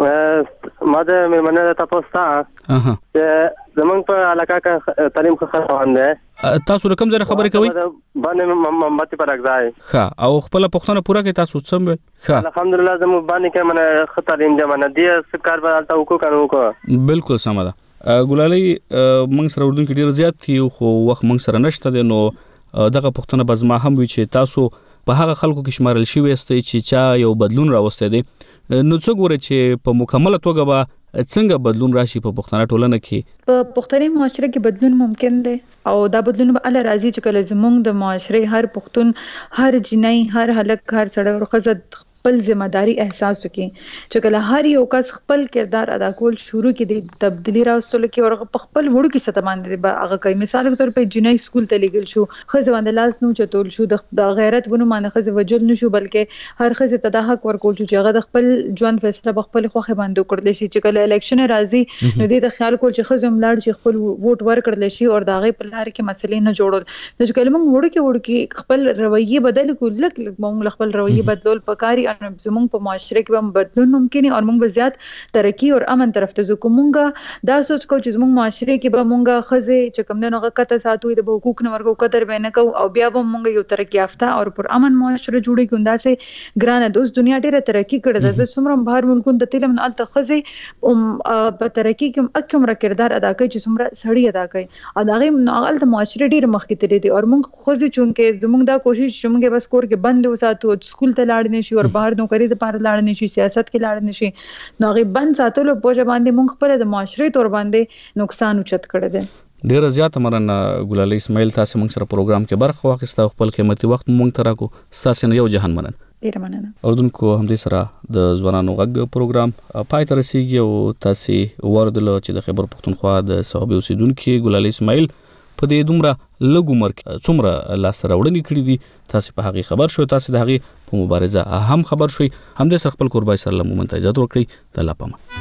علیکم ماده مېمنه تاسو ته چې زمونږ په علاقه کې تعلیم ښه روان دی تاسو رقم زره خبرې کوي باندې محمد پر راځي ها او خپل پښتنه پوره کې تاسو سم ها الحمدلله زموږ باندې کې منه ښه تعلیم دی منه دی سکار به تاسو کو کنو کو بالکل سم ده ګلالي موږ سره وردون کې ډیر زیات تھی خو وخت موږ سره نشته دی نو دغه پښتنه بزما هم وی چې تاسو په هغه خلکو کې شمارل شوی استئ چې چا یو بدلون راوسته دي نو څو ګوره چې په مکمله توګه به څنګه بدلون راشي په پښتنه ټولنه کې په پښتني معاشره کې بدلون ممکن دی او دا بدلون به الله راځي چې کله زموږ د معاشره هر پښتون هر جنۍ هر هلک هر سړی او ښځه خپل ځمېداري احساس وکړي چې کله هر یو کس خپل کردار ادا کول شروع کړي د تبدیلی راوستلو کې او په خپل وړو کې ست باندې هغه کوي مثال په تور په جنۍ سکول ته لګل شو خزه باندې لاس نو چتول شو د غیرت ونه باندې خزه وجل نشو بلکې هر خزه ته د حق ورکول چې هغه د خپل ژوند فیصله په خپل خوخه باندې وکړل شي چې کله الیکشن راځي نو دې د خیال کول چې خزه ملاړ چې خپل ووټ ورکړل شي او دغه په لار کې مسلې نه جوړول د چې کله موږ وړو کې خپل رویه بدل کول لکه موږ خپل رویه بدلول پکاري زموږ په معاشره کې هم بدلون ممکن او موږ به زیات ترقی او امن طرف ته ځو کومګه دا سوچ کو چې زموږ معاشره کې به موږ خزه چې کوم نه غکته ساتوي د حقوق نه ورکو قدر به نه کو او بیا به موږ یو ترقی یافته او پر امن معاشره جوړی ګوندا سه ګرانه د اوس دنیا ډیره ترقی کړې ده څومره بهر ملکونو د تلم نه الته خزه په ترقی کې اکم را کردار ادا کوي چې څومره سړی ادا کوي او دغه الته معاشره ډیره مخکې تللی دي او موږ خزه چونکه زموږ دا کوشش چې موږ بس کور کې بند وساتو سکول ته لاړ نه شي او بهر نوکری د پاره لاړ نشي سیاست کې لاړ نشي نو غي بند ساتلو په باندې مونږ خپل د معاشري تور باندې نقصان اوچت کړی دی ډیر زیات مرنه ګلالي اسماعیل تاسو موږ سره پروګرام کې برخه واخیسته خپل قیمتي وخت مونږ ترا کو تاسو نه یو جهان منن ډیر مننه اردوونکو همدې سره د ځوانانو غږ پروګرام پای ته رسیدي او تاسو وردل چې د خیبر پښتونخوا د صوبې اوسیدونکو ګلالي اسماعیل په دې دومره لږ عمر کې څومره لاس راوړنې کړې دي تاسو په هغه خبر شو تاسو د هغه په مبارزه هم خبر شوي هم د خپل قربای سره لمون ته اجازه ورکړي د الله پامه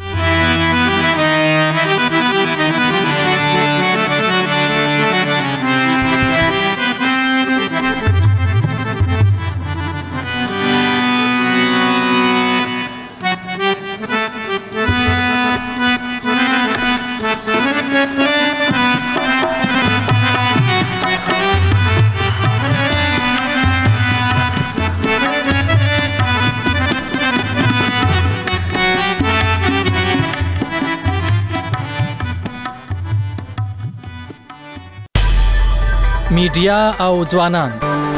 میډیا او ځوانان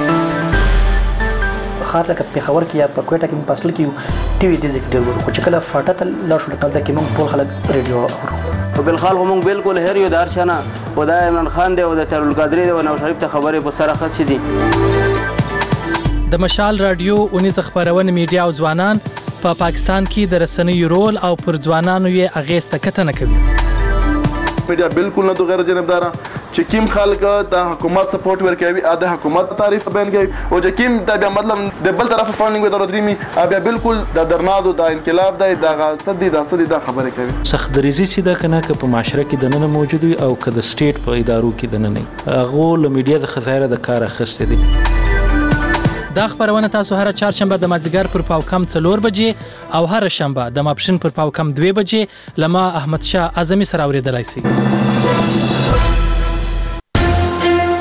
خاطر لکه پیښور کې یا په کوټه کې په اصل کې ټي وي د ذکر ورو خو چې کله فاټه ته لا شو کله کې موږ ټول خلک ریډیو اورو په بل خال هم بالکل هر یو دار شنه خدای عمران خان دی او د ترول قادری دی او نو شریف ته خبرې په سره خط دي د مشال رادیو اونیز خبرونه میډیا او ځوانان په پاکستان کې د رسنیو رول او پر ځوانانو یې اغیزه کتنه کوي. میډیا بالکل نه غیر جانبدار چې کیم خلک د حکومت سپورټ ورکوي د حکومت تعریف بیان کوي او چې کیم د بیا مطلب د بل طرف فاندینګ ودر درېمي بیا بالکل د درنادو د انقلاب د صدې د خبره کوي. سخت دریزي چې دا کنه که په معاشره کې د نن موجود وي او که د سټیټ په ادارو کې د نن نه هغه له میډیا د خزایره د کار اخیسته دي. دا خبرونه تاسو هر چهارشنبه د مازیګر پر پاوکم 4 بجې او هر شنبه د ماپښین پر پاوکم 2 بجې لما احمد شاه اعظمي سره اوریدلای شئ.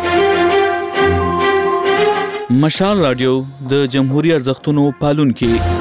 مشال رادیو د جمهوریت ارزښتونو پالونکي